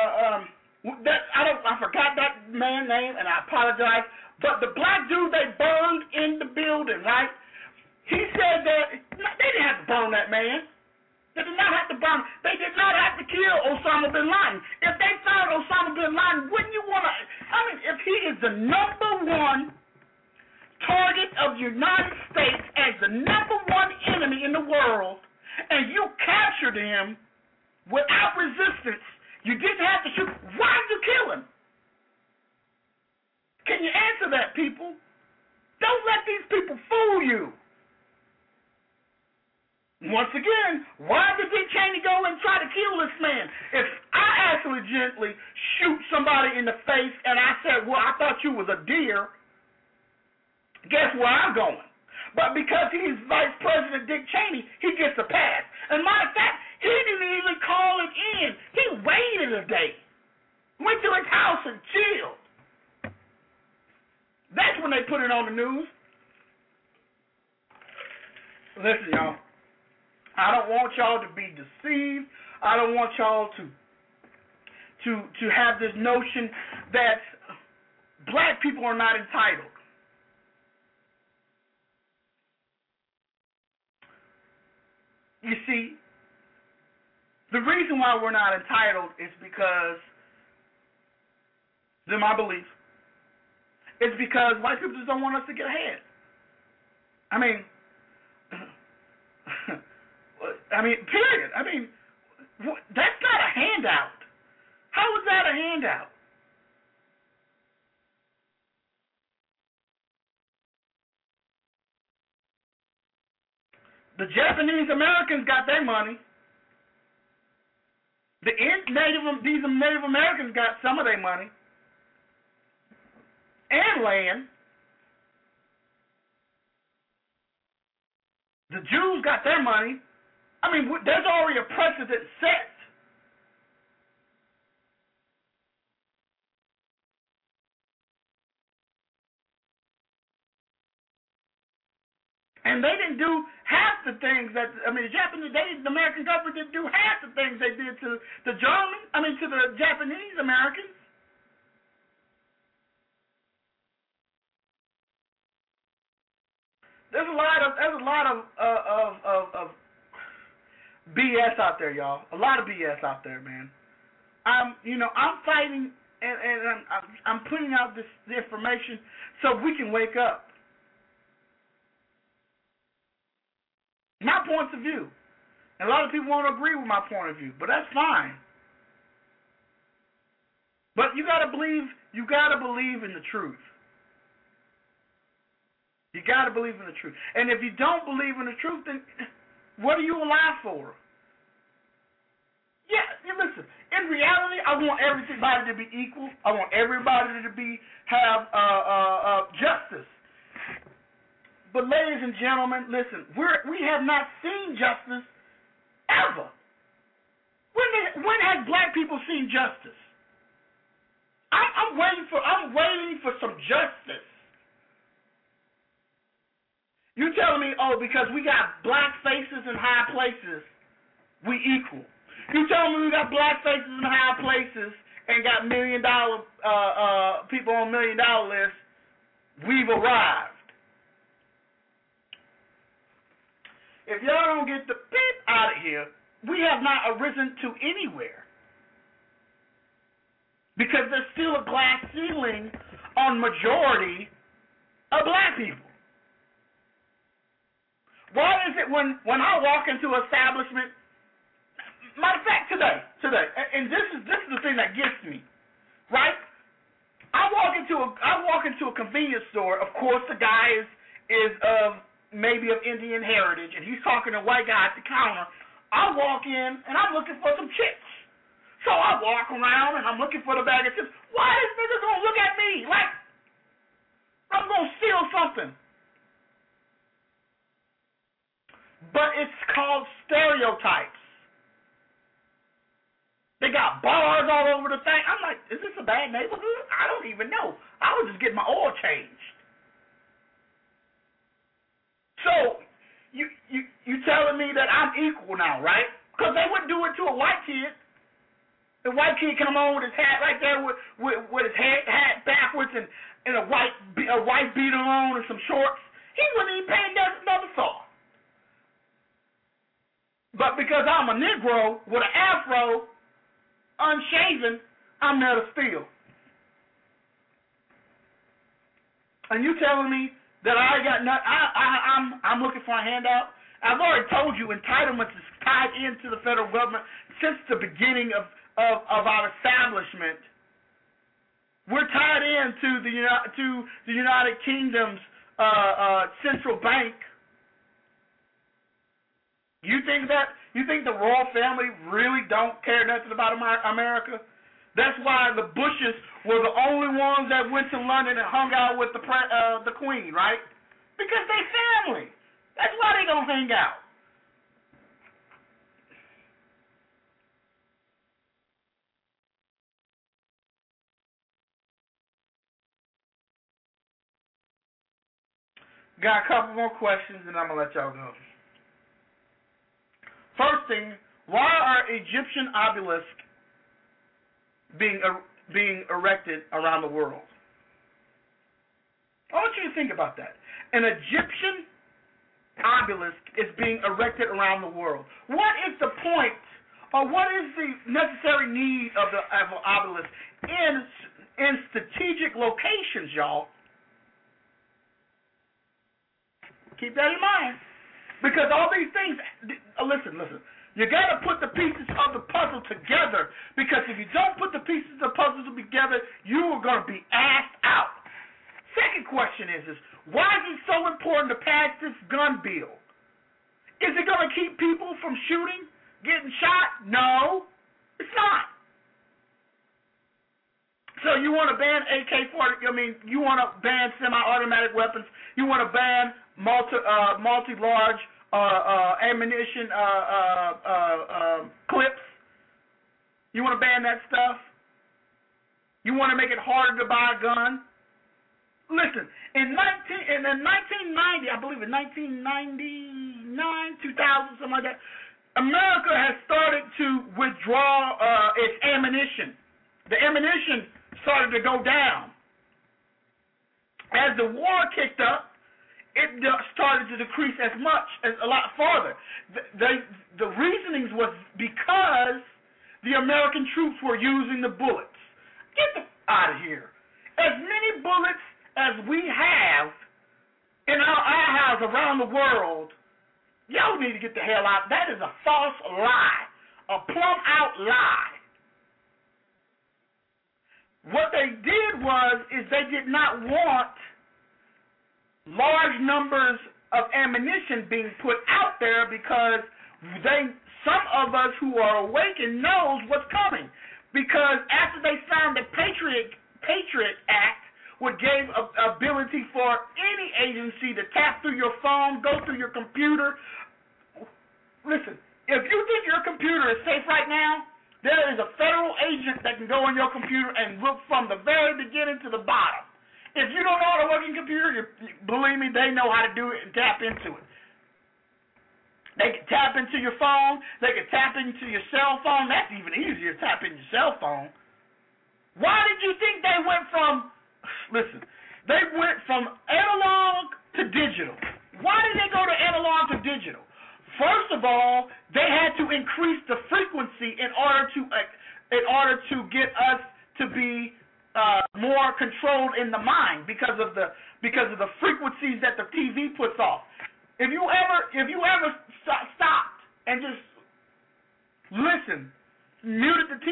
[SPEAKER 3] I forgot that man's name, and I apologize. But the black dude they burned in the building, right? He said that they didn't have to burn that man. They did not have to burn. They did not have to kill Osama bin Laden. If they found Osama bin Laden, wouldn't you want to? If he is the number one target of the United States as the number one enemy in the world, and you captured him without resistance, you didn't have to shoot. Why did you kill him? Can you answer that, people? Don't let these people fool you. Once again, why did Dick Cheney go and try to kill this man? If I accidentally shoot somebody in the face and I said, well, I thought you was a deer, guess where I'm going? But because he's Vice President Dick Cheney, he gets a pass. And matter of fact, he didn't even call it in. He waited Listen, y'all. I don't want y'all to be deceived. I don't want y'all to have this notion that black people are not entitled. You see, the reason why we're not entitled is because, in my belief, it's because white people just don't want us to get ahead. I mean, period. I mean, that's not a handout. How is that a handout? The Japanese Americans got their money. These Native Americans got some of their money and land. The Jews got their money. I mean, there's already a precedent set. And they didn't do half the things that, the American government didn't do half the things they did to to the Japanese Americans. There's a lot of BS out there, y'all. A lot of BS out there, man. I'm fighting and I'm putting out this information so we can wake up. My points of view. And a lot of people won't agree with my point of view, but that's fine. But you gotta believe in the truth. You gotta believe in the truth. And if you don't believe in the truth, then what are you alive for? Yeah, listen. In reality, I want everybody to be equal. I want everybody to have justice. But ladies and gentlemen, listen, we have not seen justice ever. When has black people seen justice? I'm waiting for some justice. You telling me, because we got black faces in high places, we equal. You telling me we got black faces in high places and got $1 million people on $1 million lists, we've arrived. If y'all don't get the beep out of here, we have not arisen to anywhere. Because there's still a glass ceiling on majority of black people. Why is it when I walk into an establishment, matter of fact, today, and this is the thing that gets me, right? I walk into a convenience store. Of course, the guy is of maybe of Indian heritage, and he's talking to a white guy at the counter. I walk in and I'm looking for some chips. So I walk around and I'm looking for the bag of chips. Why is nigga gonna look at me like I'm gonna steal something? But it's called stereotypes. They got bars all over the thing. I'm like, is this a bad neighborhood? I don't even know. I was just getting my oil changed. So you telling me that I'm equal now, right? Because they wouldn't do it to a white kid. The white kid come on with his hat right there with his hat backwards and a white beater on and some shorts. He wouldn't even pay another thought. But because I'm a Negro with an afro, unshaven, I'm there to steal. And you telling me that I got nothing? I'm looking for a handout. I've already told you entitlements is tied into the federal government since the beginning of our establishment. We're tied into the United Kingdom's central bank. You think the royal family really don't care nothing about America? That's why the Bushes were the only ones that went to London and hung out with the Queen, right? Because they family. That's why they don't hang out. Got a couple more questions and I'm gonna let y'all go. first thing, why are Egyptian obelisks being erected around the world? I want you to think about that. An Egyptian obelisk is being erected around the world. What is the point, or what is the necessary need of the obelisk in strategic locations, y'all? Keep that in mind. Because all these things, listen. You got to put the pieces of the puzzle together, because if you don't put the pieces of the puzzle together, you are going to be asked out. Second question is why is it so important to pass this gun bill? Is it going to keep people from shooting, getting shot? No, it's not. So you want to ban AK-40? You want to ban semi-automatic weapons? You want to ban multi-large ammunition clips? You want to ban that stuff? You want to make it harder to buy a gun? Listen, in 1990, I believe in 1999, 2000, something like that, America has started to withdraw its ammunition. The ammunition started to go down. As the war kicked up, it started to decrease a lot farther. The reasonings was because the American troops were using the bullets. Get the out of here. As many bullets as we have in our house around the world, y'all need to get the hell out. That is a false lie, a plumb-out lie. What they did is they did not want large numbers of ammunition being put out there, because some of us who are awakened knows what's coming. Because after they signed the Patriot Act, which gave ability for any agency to tap through your phone, go through your computer. Listen, if you think your computer is safe right now, there is a federal agent that can go on your computer and look from the very beginning to the bottom. If you don't know how to work your computer, believe me, they know how to do it and tap into it. They can tap into your phone. They can tap into your cell phone. That's even easier, tap into your cell phone. Why did you think they went from... Listen, they went from analog to digital. Why did they go to analog to digital? First of all, they had to increase the frequency in order to get us to be more controlled in the mind because of the frequencies that the TV puts off. If you ever stopped and just listen, muted the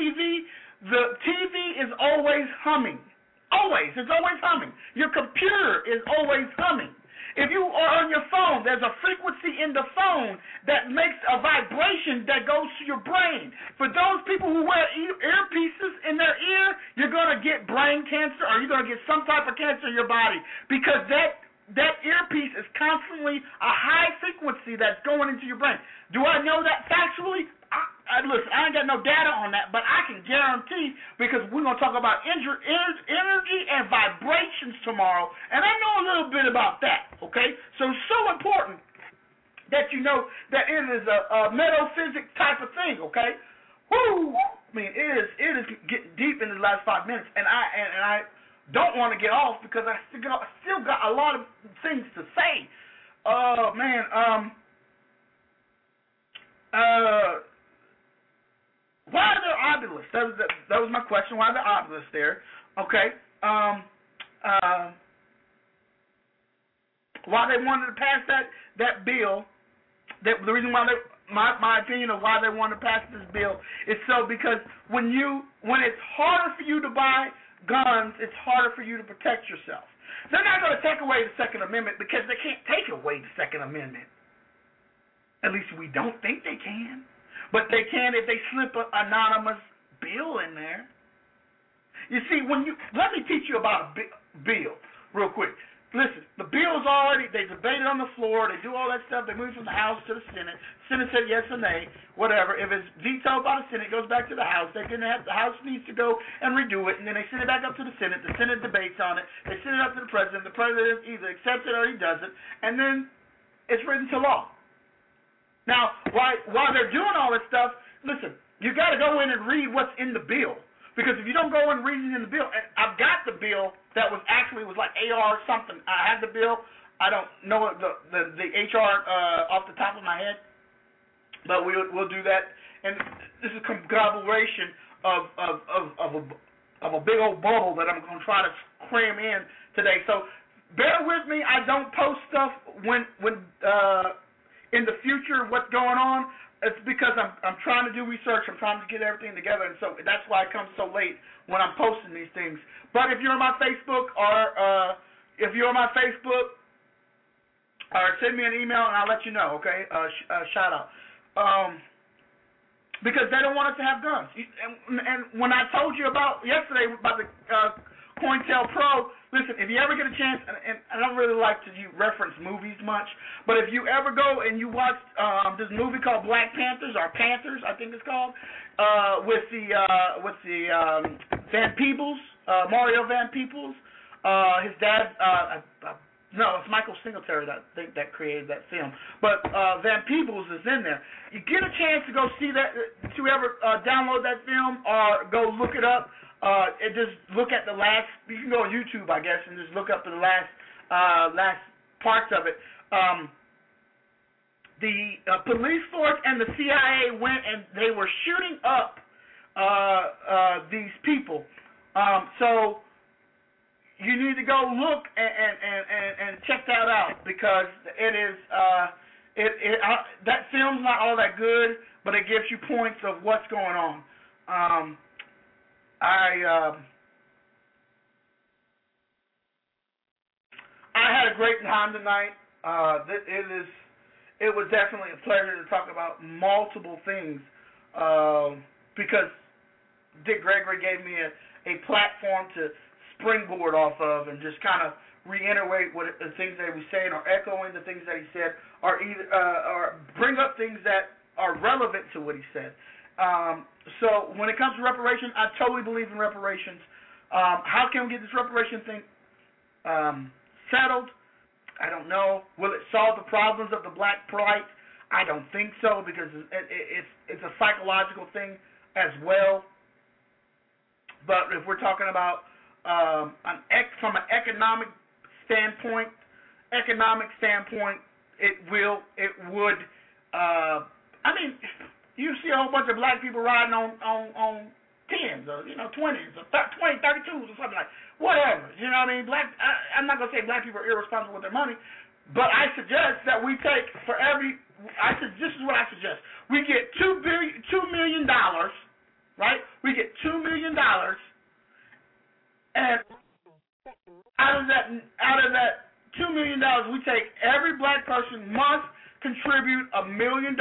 [SPEAKER 3] TV is always humming. Always. It's always humming. Your computer is always humming. If you are on your phone, there's a frequency in the phone that makes a vibration that goes to your brain. For those people who wear earpieces in their ear, you're going to get brain cancer, or you're going to get some type of cancer in your body, because that earpiece is constantly a high frequency that's going into your brain. Do I know that factually? Listen, I ain't got no data on that, but I can guarantee, because we're going to talk about energy and vibrations tomorrow, and I know a little bit about that, okay? So it's so important that you know that it is a metaphysics type of thing, okay? Woo! I mean, it is getting deep in the last 5 minutes, and I don't want to get off, because I still got a lot of things to say. Oh, man, why are there obelisks? That was my question. Why are there obelisks there? Okay. Why they wanted to pass that bill? The reason why my opinion of why they wanted to pass this bill is because when it's harder for you to buy guns, it's harder for you to protect yourself. They're not going to take away the Second Amendment, because they can't take away the Second Amendment. At least we don't think they can. But they can if they slip an anonymous bill in there. You see, let me teach you about a bill real quick. Listen, the bill's they debated on the floor, they do all that stuff, they move from the House to the Senate. Senate said yes or nay, whatever. If it's vetoed by the Senate, it goes back to the House. The House needs to go and redo it, and then they send it back up to the Senate. The Senate debates on it. They send it up to the President. The President either accepts it or he doesn't, and then it's written to law. Now, while they're doing all this stuff, listen, you got to go in and read what's in the bill. Because if you don't go and read it in the bill, and I've got the bill that was like AR something. I have the bill. I don't know the HR off the top of my head, but we'll do that. And this is a conglomeration of a big old bubble that I'm going to try to cram in today. So bear with me. I don't post stuff when in the future what's going on. It's because I'm trying to do research. I'm trying to get everything together, and so that's why it comes so late when I'm posting these things. But if you're on my Facebook or send me an email and I'll let you know. Okay, shout out. Because they don't want us to have guns. And when I told you yesterday about the COINTELPRO, listen, if you ever get a chance, and I don't really like to reference movies much, but if you ever go and you watch this movie called Black Panthers, or Panthers, I think it's called, with the Van Peebles, Mario Van Peebles, his dad, no, it's Michael Singletary that created that film, but Van Peebles is in there. You get a chance to go see that, to ever download that film or go look it up. And just look at the last. You can go on YouTube, I guess, and just look up the last parts of it. The police force and the CIA went and they were shooting up these people. So you need to go look and check that out, because it is that film's not all that good, but it gives you points of what's going on. I had a great time tonight. It was definitely a pleasure to talk about multiple things, because Dick Gregory gave me a platform to springboard off of and just kind of reiterate what the things that he was saying, or echoing the things that he said, or bring up things that are relevant to what he said. So when it comes to reparations, I totally believe in reparations. How can we get this reparation thing settled? I don't know. Will it solve the problems of the black plight? I don't think so, because it's a psychological thing as well. But if we're talking about from an economic standpoint, it would. I mean, you see a whole bunch of black people riding on 10s or 20s or 20, 32s or something like whatever. You know what I mean? I'm not gonna say black people are irresponsible with their money, but I suggest that we take this is what I suggest. We get $2 million, right? We get $2 million, and out of that $2 million, we take every black person must contribute $1 million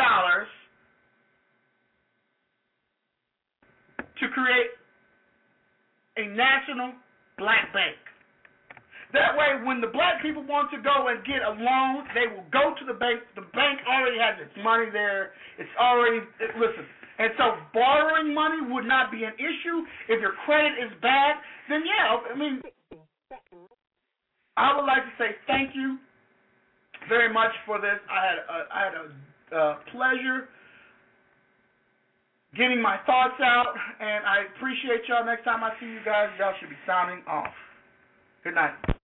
[SPEAKER 3] to create a national black bank. That way, when the black people want to go and get a loan, they will go to the bank. The bank already has its money there. Listen. And so borrowing money would not be an issue. If your credit is bad, then yeah, I mean, I would like to say thank you very much for this. I had a pleasure getting my thoughts out, and I appreciate y'all. Next time I see you guys, y'all should be signing off. Good night.